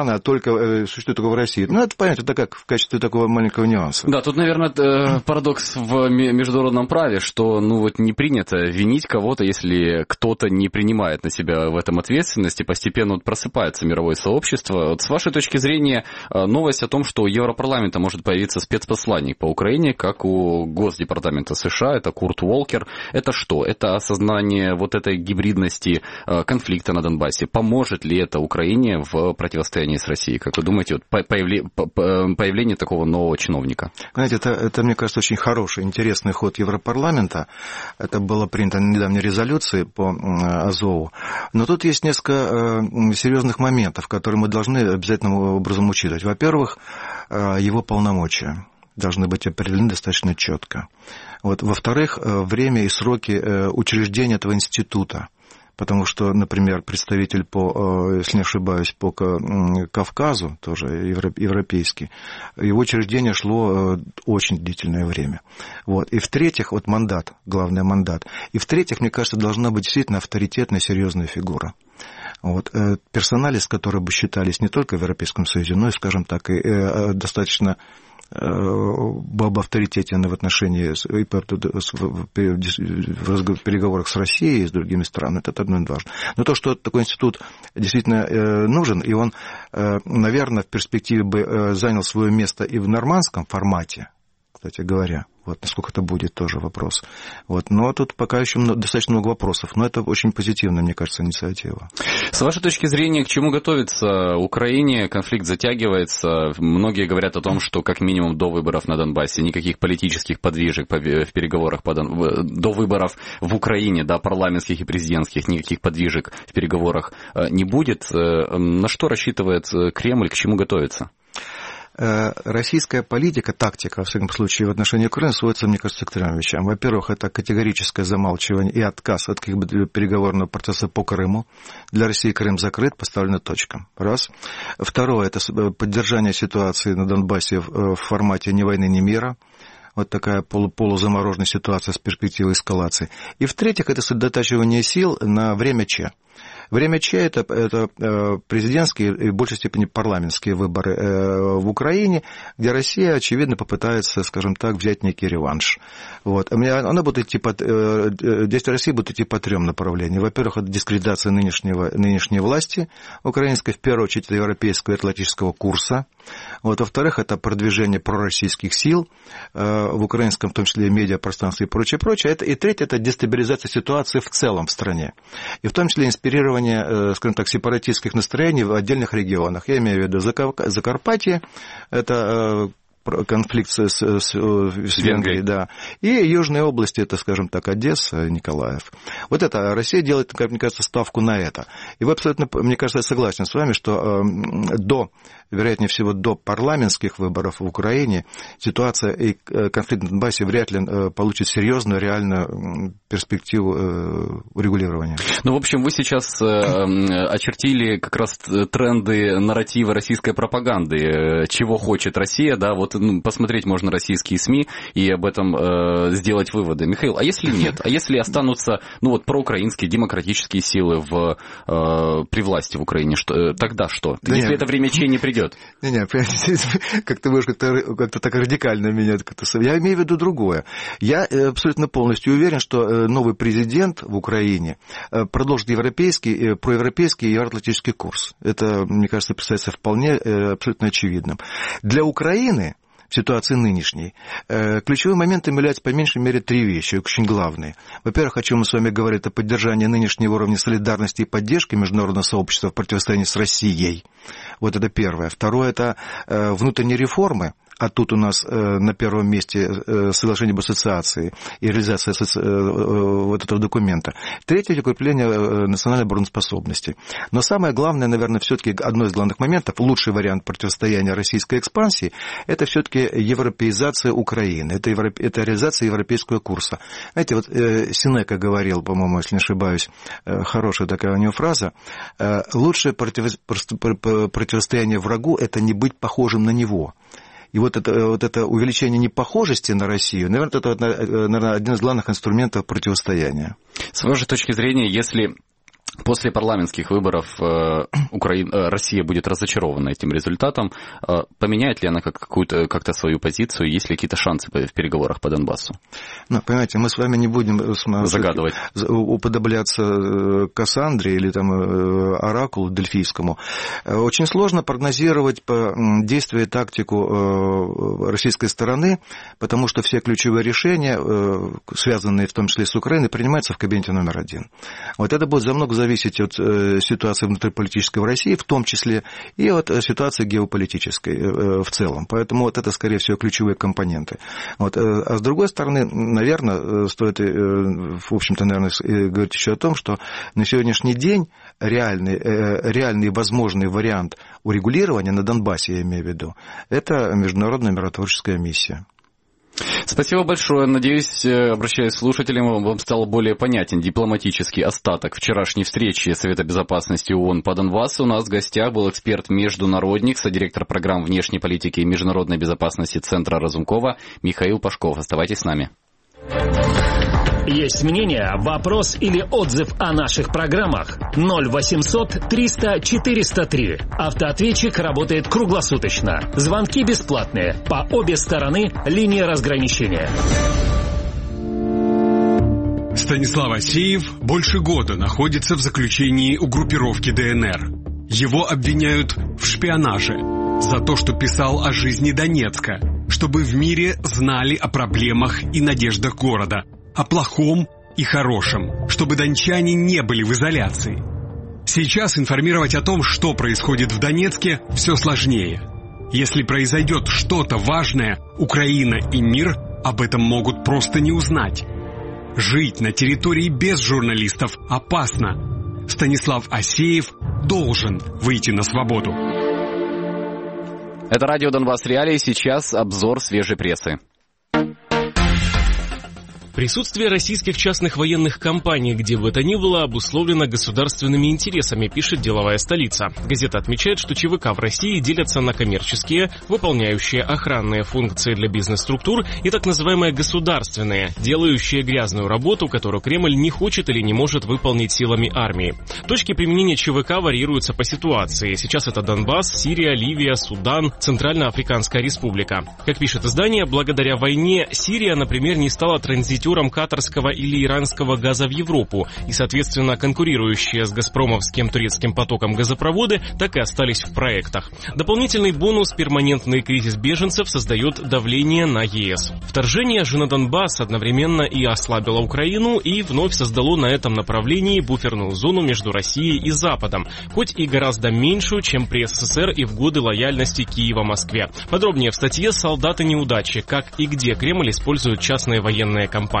S12: страны, а только существует только в России. Ну, это понятно, это как в качестве такого маленького нюанса.
S2: Да, тут, наверное, парадокс в международном праве, что, ну, вот не принято винить кого-то, если кто-то не принимает на себя в этом ответственности, постепенно вот просыпается мировое сообщество. Вот с вашей точки зрения, новость о том, что у Европарламента может появиться спецпосланник по Украине, как у Госдепартамента США, это Курт Уолкер, это что? Это осознание вот этой гибридности конфликта на Донбассе. Поможет ли это Украине в противостоянии с Россией? Как вы думаете, вот появление такого нового чиновника?
S12: Знаете, это, мне кажется, очень хороший, интересный ход Европарламента. Это было принято на недавней резолюции по Азову. Но тут есть несколько серьезных моментов, которые мы должны обязательным образом учитывать. Во-первых, его полномочия должны быть определены достаточно четко. Вот. Во-вторых, время и сроки учреждения этого института. Потому что, например, представитель по, если не ошибаюсь, по Кавказу, тоже европейский, его учреждение шло очень длительное время. Вот. И в-третьих, вот мандат, главный мандат. И в-третьих, мне кажется, должна быть действительно авторитетная, серьезная фигура. Вот. Персоналис, которые бы считались не только в Европейском Союзе, но и, скажем так, и достаточно об авторитете в отношении в переговорах с Россией и с другими странами, это одно и важно. Но то, что такой институт действительно нужен, и он, наверное, в перспективе бы занял свое место и в нормандском формате, кстати говоря. Вот, насколько это будет, тоже вопрос. Вот. Но тут пока еще достаточно много вопросов. Но это очень позитивная, мне кажется, инициатива.
S2: С вашей точки зрения, к чему готовится Украине? Конфликт затягивается. Многие говорят о том, что как минимум до выборов на Донбассе никаких политических подвижек в переговорах до выборов в Украине, да, парламентских и президентских, никаких подвижек в переговорах не будет. На что рассчитывает Кремль, к чему готовится?
S12: Российская политика, тактика, во всяком случае, в отношении Украины сводится, мне кажется, к трем вещам. Во-первых, это категорическое замалчивание и отказ от переговорного процесса по Крыму. Для России Крым закрыт, поставлена точка. Раз. Второе, это поддержание ситуации на Донбассе в формате ни войны, ни мира. Вот такая полузамороженная ситуация с перспективой эскалации. И в-третьих, это сосредотачивание сил на время Ч. Время Ч – это президентские и в большей степени парламентские выборы в Украине, где Россия, очевидно, попытается, скажем так, взять некий реванш. Вот. Она будет идти действия России будут идти по трем направлениям. Во-первых, это дискредитация нынешней власти украинской, в первую очередь, европейского и атлантического курса. Вот. Во-вторых, это продвижение пророссийских сил в украинском, в том числе и медиапространстве и прочее. И третье – это дестабилизация ситуации в целом в стране. И в том числе инспирирование, скажем так, сепаратистских настроений в отдельных регионах. Я имею в виду Закарпатье, это конфликт с Венгрией, да. И южные области, это, скажем так, Одесса, Николаев. Вот это Россия делает, как мне кажется, ставку на это. И вы абсолютно, мне кажется, я согласен с вами, что вероятнее всего, до парламентских выборов в Украине ситуация и конфликт на Донбассе вряд ли получит серьезную, реальную перспективу урегулирования.
S2: Ну, в общем, вы сейчас очертили как раз тренды нарратива российской пропаганды. Чего хочет Россия, да, вот посмотреть можно российские СМИ и об этом сделать выводы. Михаил, а если нет? А если останутся, проукраинские демократические силы при власти в Украине, тогда что? Да если это время Ч не придет?
S12: Не, как-то вы как-то так радикально меня... Я имею в виду другое. Я абсолютно полностью уверен, что новый президент в Украине продолжит проевропейский и евроатлантический курс. Это, мне кажется, представляется вполне абсолютно очевидным. Для Украины в ситуации нынешней ключевым моментом являются по меньшей мере три вещи, очень главные. Во-первых, о чем мы с вами говорили, это поддержание нынешнего уровня солидарности и поддержки международного сообщества в противостоянии с Россией. Вот это первое. Второе, это внутренние реформы. А тут у нас на первом месте соглашение об ассоциации и реализация вот этого документа. Третье – укрепление национальной обороноспособности. Но самое главное, наверное, все-таки одно из главных моментов, лучший вариант противостояния российской экспансии – это все-таки европеизация Украины, это реализация европейского курса. Знаете, вот Сенека говорил, по-моему, если не ошибаюсь, хорошая такая у него фраза, лучшее противостояние врагу – это не быть похожим на него. И вот это увеличение непохожести на Россию, наверное, это один из главных инструментов противостояния.
S2: С вашей точки зрения, если После парламентских выборов Россия будет разочарована этим результатом. Поменяет ли она как-то свою позицию? Есть ли какие-то шансы в переговорах по Донбассу?
S12: Ну, понимаете, мы с вами не будем
S2: загадывать,
S12: уподобляться Кассандре или там оракулу дельфийскому. Очень сложно прогнозировать действия и тактику российской стороны, потому что все ключевые решения, связанные в том числе с Украиной, принимаются в кабинете номер 1. Вот это будет за много зависеть от ситуации внутриполитической в России, в том числе, и от ситуации геополитической в целом. Поэтому вот это, скорее всего, ключевые компоненты. Вот. А с другой стороны, наверное, стоит, в общем-то, наверное, говорить еще о том, что на сегодняшний день реальный возможный вариант урегулирования на Донбассе, я имею в виду, это международная миротворческая миссия.
S2: Спасибо большое. Надеюсь, обращаясь к слушателям, вам стал более понятен дипломатический остаток вчерашней встречи Совета Безопасности ООН по Донбассу. У нас в гостях был эксперт-международник, содиректор программ внешней политики и международной безопасности Центра Разумкова Михаил Пашков. Оставайтесь с нами.
S1: Есть мнение, вопрос или отзыв о наших программах? 0800 300 403. Автоответчик работает круглосуточно. Звонки бесплатные. По обе стороны линии разграничения.
S16: Станислав Асеев больше года находится в заключении у группировки ДНР. Его обвиняют в шпионаже за то, что писал о жизни Донецка, чтобы в мире знали о проблемах и надеждах города, о плохом и хорошем, чтобы дончане не были в изоляции. Сейчас информировать о том, что происходит в Донецке, все сложнее. Если произойдет что-то важное, Украина и мир об этом могут просто не узнать. Жить на территории без журналистов опасно. Станислав Асеев должен выйти на свободу.
S2: Это радио «Донбасс Реалии». Сейчас обзор свежей прессы.
S5: Присутствие российских частных военных компаний где бы то ни было обусловлено государственными интересами, пишет «Деловая столица». Газета отмечает, что ЧВК в России делятся на коммерческие, выполняющие охранные функции для бизнес-структур, и так называемые государственные, делающие грязную работу, которую Кремль не хочет или не может выполнить силами армии. Точки применения ЧВК варьируются по ситуации. Сейчас это Донбасс, Сирия, Ливия, Судан, Центральноафриканская республика. Как пишет издание, благодаря войне Сирия, например, не стала транзитором катарского или иранского газа в Европу, и, соответственно, конкурирующие с газпромовским турецким потоком газопроводы так и остались в проектах. Дополнительный бонус — перманентный кризис беженцев создает давление на ЕС. Вторжение же на Донбасс одновременно и ослабило Украину, и вновь создало на этом направлении буферную зону между Россией и Западом, хоть и гораздо меньшую, чем при СССР и в годы лояльности Киева Москве. Подробнее в статье «Солдаты неудачи. Как и где Кремль использует частные военные компании».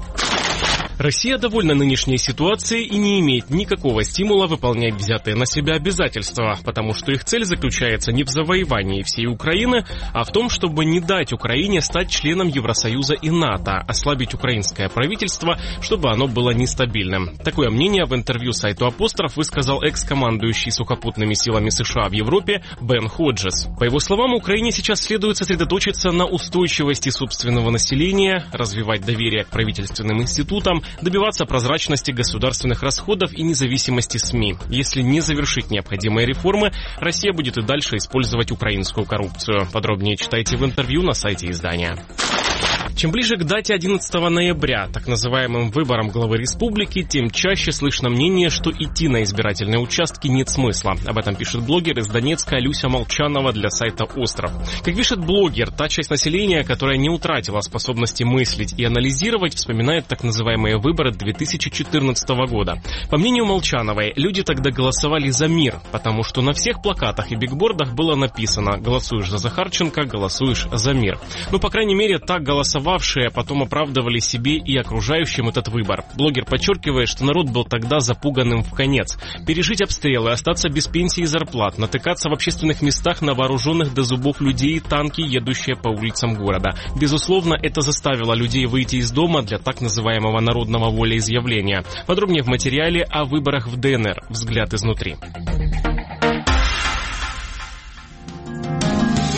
S5: Россия довольна нынешней ситуацией и не имеет никакого стимула выполнять взятые на себя обязательства, потому что их цель заключается не в завоевании всей Украины, а в том, чтобы не дать Украине стать членом Евросоюза и НАТО, ослабить украинское правительство, чтобы оно было нестабильным. Такое мнение в интервью сайту «Апостроф» высказал экс-командующий сухопутными силами США в Европе Бен Ходжес. По его словам, Украине сейчас следует сосредоточиться на устойчивости собственного населения, развивать доверие к правительственным институтам, добиваться прозрачности государственных расходов и независимости СМИ. Если не завершить необходимые реформы, Россия будет и дальше использовать украинскую коррупцию. Подробнее читайте в интервью на сайте издания. Чем ближе к дате 11 ноября, так называемым выборам главы республики, тем чаще слышно мнение, что идти на избирательные участки нет смысла. Об этом пишет блогер из Донецка Люся Молчанова для сайта «Остров». Как пишет блогер, та часть населения, которая не утратила способности мыслить и анализировать, вспоминает так называемые выборы 2014 года. По мнению Молчановой, люди тогда голосовали за мир, потому что на всех плакатах и бигбордах было написано «Голосуешь за Захарченко, голосуешь за мир». Ну, по крайней мере, так голосовавшие потом оправдывали себе и окружающим этот выбор. Блогер подчеркивает, что народ был тогда запуганным в конец. Пережить обстрелы, остаться без пенсии и зарплат, натыкаться в общественных местах на вооруженных до зубов людей и танки, едущие по улицам города. Безусловно, это заставило людей выйти из дома для так называемого народного волеизъявления. Подробнее в материале о выборах в ДНР. Взгляд изнутри.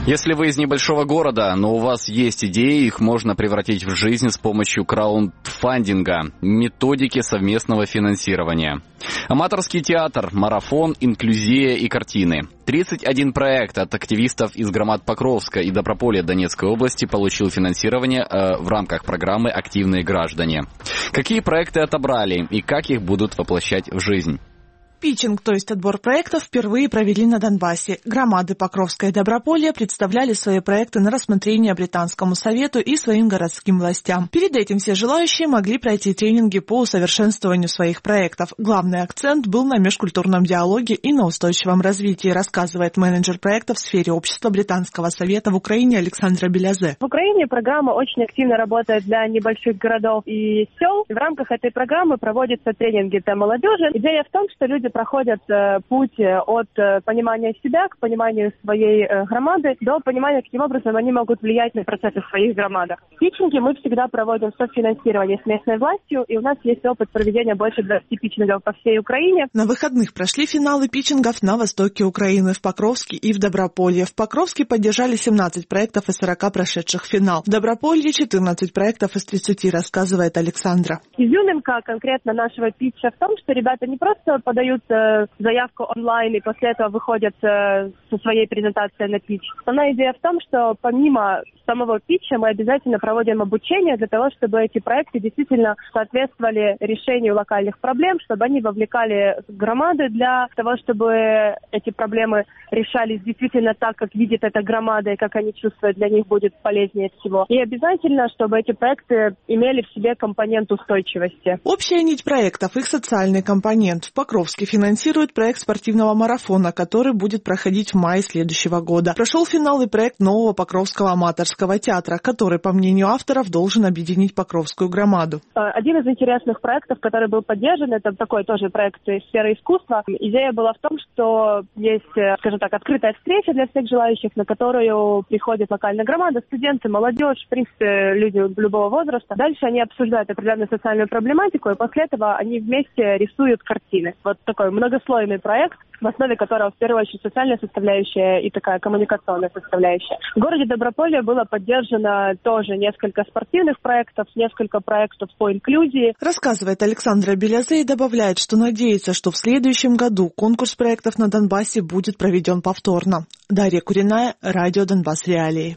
S2: Если вы из небольшого города, но у вас есть идеи, их можно превратить в жизнь с помощью краундфандинга, методики совместного финансирования. Аматорский театр, марафон, инклюзия и картины. 31 проект от активистов из громад Покровска и Доброполья Донецкой области получил финансирование в рамках программы «Активные граждане». Какие проекты отобрали и как их будут воплощать в жизнь?
S17: Питчинг, то есть отбор проектов, впервые провели на Донбассе. Громады Покровска и Доброполья представляли свои проекты на рассмотрение Британскому совету и своим городским властям. Перед этим все желающие могли пройти тренинги по усовершенствованию своих проектов. Главный акцент был на межкультурном диалоге и на устойчивом развитии, рассказывает менеджер проекта в сфере общества Британского совета в Украине Александра Белязе.
S18: В Украине программа очень активно работает для небольших городов и сел. В рамках этой программы проводятся тренинги для молодежи. Идея в том, что люди проходят путь от понимания себя к пониманию своей громады до понимания, каким образом они могут влиять на процессы в своих громадах. Питчинги мы всегда проводим софинансирование с местной властью, и у нас есть опыт проведения больше 20 питчингов по всей Украине.
S17: На выходных прошли финалы питчингов на востоке Украины, в Покровске и в Доброполье. В Покровске поддержали 17 проектов из 40 прошедших финал. В Доброполье 14 проектов из 30, рассказывает Александра.
S18: Изюминка конкретно нашего питча в том, что ребята не просто подают заявку онлайн и после этого выходят со своей презентацией на питч. Основная идея в том, что помимо самого питча мы обязательно проводим обучение для того, чтобы эти проекты действительно соответствовали решению локальных проблем, чтобы они вовлекали громады для того, чтобы эти проблемы решались действительно так, как видит эта громада и как они чувствуют, для них будет полезнее всего. И обязательно, чтобы эти проекты имели в себе компонент устойчивости.
S17: Общая нить проектов, их социальный компонент. В Покровске финансирует проект спортивного марафона, который будет проходить в мае следующего года. Прошел финал и проект нового Покровского аматорского театра, который, по мнению авторов, должен объединить Покровскую громаду.
S18: Один из интересных проектов, который был поддержан, это такой тоже проект из сферы искусства. Идея была в том, что есть, скажем так, открытая встреча для всех желающих, на которую приходит локальная громада, студенты, молодежь, в принципе, люди любого возраста. Дальше они обсуждают определенную социальную проблематику, и после этого они вместе рисуют картины. Вот такой многослойный проект, в основе которого в первую очередь социальная составляющая и такая коммуникационная составляющая. В городе Доброполье было поддержано тоже несколько спортивных проектов, несколько проектов по инклюзии.
S17: Рассказывает Александра Белязе и добавляет, что надеется, что в следующем году конкурс проектов на Донбассе будет проведен повторно. Дарья Куриная, радио «Донбасс Реалии».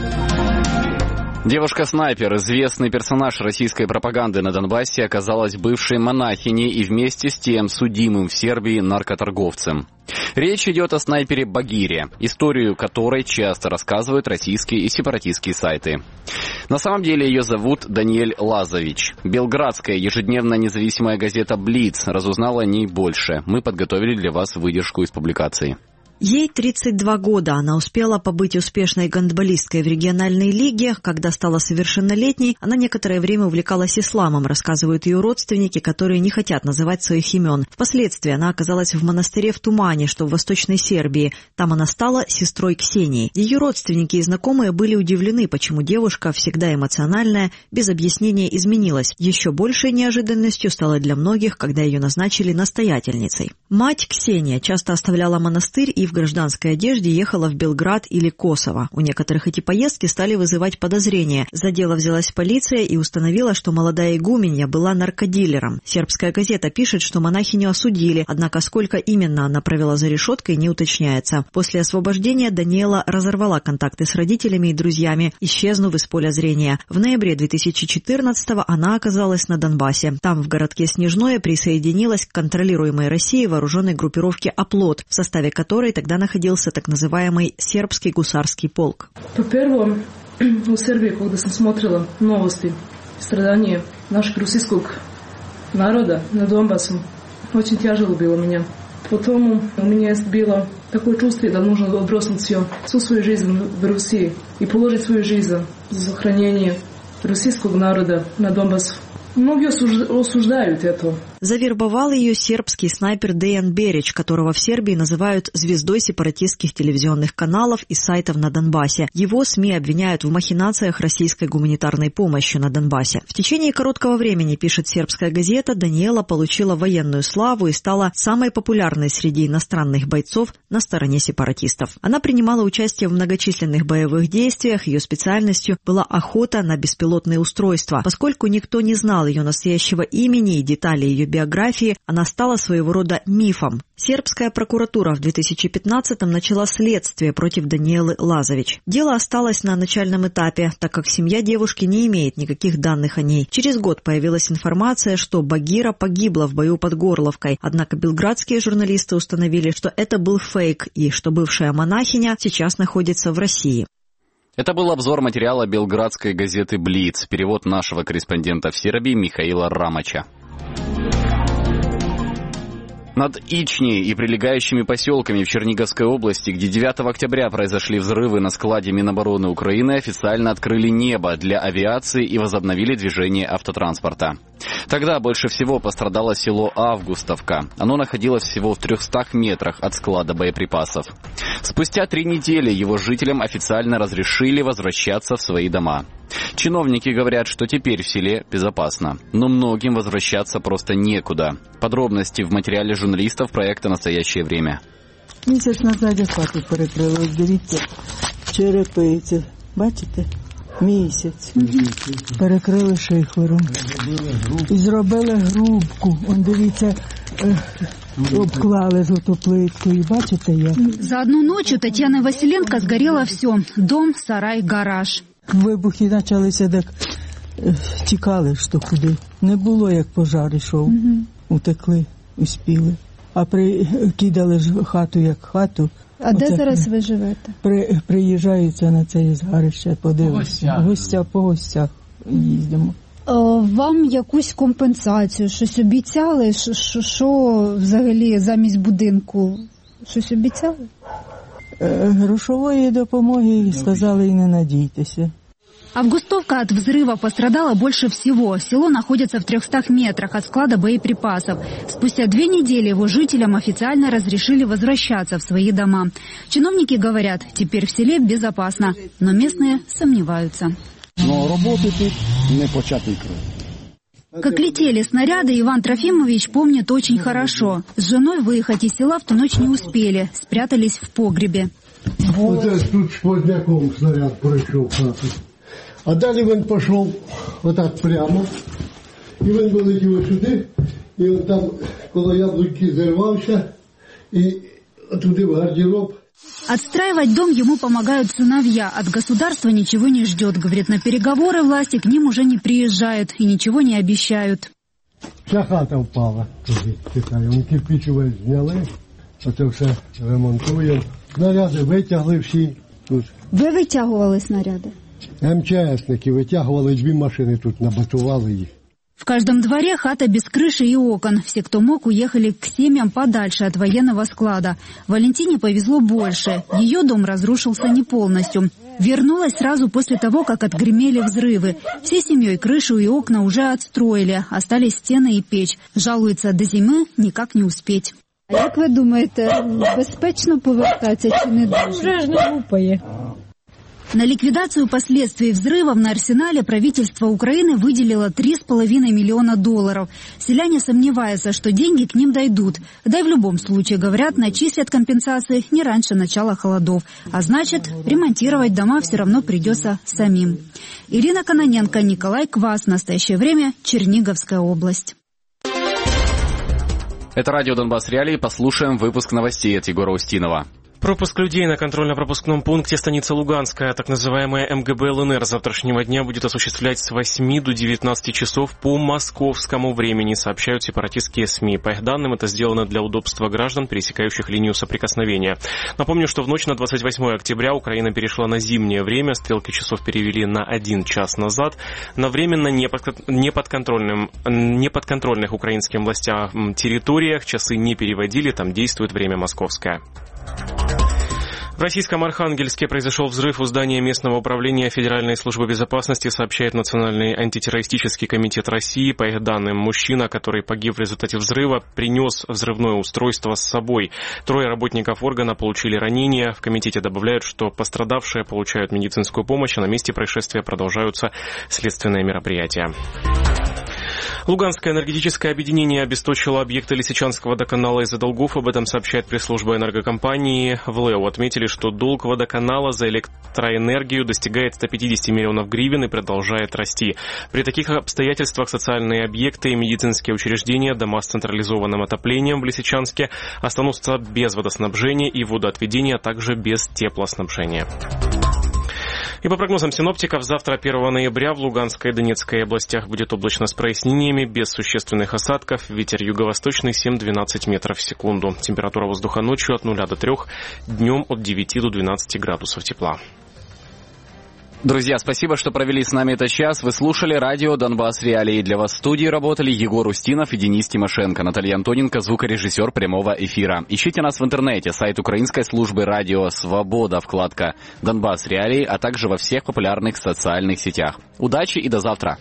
S2: Девушка-снайпер, известный персонаж российской пропаганды на Донбассе, оказалась бывшей монахиней и вместе с тем судимым в Сербии наркоторговцем. Речь идет о снайпере Багире, историю которой часто рассказывают российские и сепаратистские сайты. На самом деле ее зовут Даниэль Лазович. Белградская ежедневная независимая газета «Блиц» разузнала о ней больше. Мы подготовили для вас выдержку из публикации.
S19: Ей 32 года. Она успела побыть успешной гандболисткой в региональной лиге. Когда стала совершеннолетней, она некоторое время увлекалась исламом, рассказывают ее родственники, которые не хотят называть своих имен. Впоследствии она оказалась в монастыре в Тумане, что в Восточной Сербии. Там она стала сестрой Ксении. Ее родственники и знакомые были удивлены, почему девушка, всегда эмоциональная, без объяснения изменилась. Еще большей неожиданностью стало для многих, когда ее назначили настоятельницей. Мать Ксения часто оставляла монастырь и в гражданской одежде ехала в Белград или Косово. У некоторых эти поездки стали вызывать подозрения. За дело взялась полиция и установила, что молодая игуменья была наркодилером. Сербская газета пишет, что монахиню осудили, однако сколько именно она провела за решеткой, не уточняется. После освобождения Даниэла разорвала контакты с родителями и друзьями, исчезнув из поля зрения. В ноябре 2014-го она оказалась на Донбассе. Там, в городке Снежное, присоединилась к контролируемой Россией вооруженной группировке «Оплот», в составе которой тогда находился так называемый сербский гусарский полк.
S20: По-первому, в Сербии, когда я смотрела новости, страдания нашего российского народа на Донбассе, очень тяжело было мне. Потом у меня было такое чувство, что нужно бросить всю свою жизнь в России и положить свою жизнь за сохранение российского народа на Донбассе. Многие осуждают это.
S19: Завербовал ее сербский снайпер Деян Берич, которого в Сербии называют звездой сепаратистских телевизионных каналов и сайтов на Донбассе. Его СМИ обвиняют в махинациях российской гуманитарной помощи на Донбассе. В течение короткого времени, пишет сербская газета, Даниэла получила военную славу и стала самой популярной среди иностранных бойцов на стороне сепаратистов. Она принимала участие в многочисленных боевых действиях. Ее специальностью была охота на беспилотные устройства. Поскольку никто не знал ее настоящего имени и деталей ее биографии, она стала своего рода мифом. Сербская прокуратура в 2015-м начала следствие против Даниэлы Лазович. Дело осталось на начальном этапе, так как семья девушки не имеет никаких данных о ней. Через год появилась информация, что Багира погибла в бою под Горловкой, однако белградские журналисты установили, что это был фейк и что бывшая монахиня сейчас находится в России.
S2: Это был обзор материала белградской газеты «Блиц», перевод нашего корреспондента в Сербии Михаила Рамача. Над Ичней и прилегающими поселками в Черниговской области, где 9 октября произошли взрывы на складе Минобороны Украины, официально открыли небо для авиации и возобновили движение автотранспорта. Тогда больше всего пострадало село Августовка. Оно находилось всего в 300 метрах от склада боеприпасов. Спустя 3 недели его жителям официально разрешили возвращаться в свои дома. Чиновники говорят, что теперь в селе безопасно, но многим возвращаться просто некуда. Подробности в материале журналистов проекта «Настоящее время».
S21: Місяць назад хату перекрили, дивіться, черепиці, бачите? Місяць. Перекрили шифером. І зробили грубку, он дивіться, обклали жовту плиткою, бачите як?
S22: За одну ночь у Татьяны Василенко сгорело все – дом, сарай, гараж.
S21: Вибухи почалися, так тікали, що куди. Не було, як пожар йшов. Утекли, успіли. А кидали ж хату, як хату.
S22: А де зараз ви живете?
S21: Приїжджаються на це згарище, подивитися. По гостях їздимо.
S22: Вам якусь компенсацію, щось обіцяли? Що взагалі замість будинку? Щось обіцяли?
S21: Грошової допомоги сказали, и не надейтесь.
S22: Августовка от взрыва пострадала больше всего. Село находится в 300 метрах от склада боеприпасов. Спустя 2 недели его жителям официально разрешили возвращаться в свои дома. Чиновники говорят, теперь в селе безопасно, но местные сомневаются.
S23: Но работы тут не початый край.
S22: Как летели снаряды, Иван Трофимович помнит очень хорошо. С женой выехать из села в ту ночь не успели, спрятались в погребе.
S23: Вот тут поздняком снаряд пройшов хату. А далі він пішов отак прямо, і він вилетів сюди, і він там коло яблуки зірвався, і туди в гардероб.
S22: Отстраивать дом ему помогают сыновья. От государства ничего не ждет. Говорит, на переговоры власти к ним уже не приезжают и ничего не обещают.
S23: Вся хата впала. Вон кирпичове зняли, оце все ремонтуємо. Снаряди витягли всі тут.
S22: Ви витягували снаряди?
S23: МЧСники витягували 2 машини тут, набатували їх.
S22: В каждом дворе хата без крыши и окон. Все, кто мог, уехали к семьям подальше от военного склада. Валентине повезло больше. Ее дом разрушился не полностью. Вернулась сразу после того, как отгремели взрывы. Всей семьей крышу и окна уже отстроили. Остались стены и печь. Жалуется, до зимы никак не успеть. А як ви думаєте, безпечно повертатися чи не дуже?
S21: Вже ж не глупає.
S22: На ликвидацию последствий взрывов на арсенале правительство Украины выделило $3,5 миллиона. Селяне сомневаются, что деньги к ним дойдут. Да и в любом случае, говорят, начислят компенсации не раньше начала холодов. А значит, ремонтировать дома все равно придется самим. Ирина Кононенко, Николай Квас. Настоящее время. Черниговская область.
S2: Это радио «Донбасс Реалии». Послушаем выпуск новостей от Егора Устинова.
S5: Пропуск людей на контрольно-пропускном пункте станицы Луганская, так называемая МГБ ЛНР, с завтрашнего дня будет осуществлять с 8 до 19 часов по московскому времени, сообщают сепаратистские СМИ. По их данным, это сделано для удобства граждан, пересекающих линию соприкосновения. Напомню, что в ночь на 28 октября Украина перешла на зимнее время, стрелки часов перевели на 1 час назад. На временно неподконтрольных украинским властям территориях часы не переводили, там действует время московское. В российском Архангельске произошел взрыв у здания местного управления Федеральной службы безопасности, сообщает Национальный антитеррористический комитет России. По их данным, мужчина, который погиб в результате взрыва, принес взрывное устройство с собой. 3 работников органа получили ранения. В комитете добавляют, что пострадавшие получают медицинскую помощь, а на месте происшествия продолжаются следственные мероприятия. Луганское энергетическое объединение обесточило объекты Лисичанского водоканала из-за долгов. Об этом сообщает пресс-служба энергокомпании. В ЛЭО отметили, что долг водоканала за электроэнергию достигает 150 миллионов гривен и продолжает расти. При таких обстоятельствах социальные объекты и медицинские учреждения, дома с централизованным отоплением в Лисичанске останутся без водоснабжения и водоотведения, а также без теплоснабжения. И по прогнозам синоптиков, завтра, 1 ноября, в Луганской и Донецкой областях будет облачно с прояснениями, без существенных осадков. Ветер юго-восточный 7-12 метров в секунду. Температура воздуха ночью от 0 до 3, днем от 9 до 12 градусов тепла.
S2: Друзья, спасибо, что провели с нами этот час. Вы слушали радио «Донбасс Реалии». Для вас в студии работали Егор Устинов и Денис Тимошенко. Наталья Антоненко, звукорежиссер прямого эфира. Ищите нас в интернете, сайт украинской службы радио «Свобода», вкладка «Донбасс Реалии», а также во всех популярных социальных сетях. Удачи и до завтра!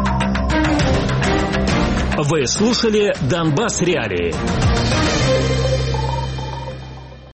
S1: Вы слушали «Донбасс Реалии».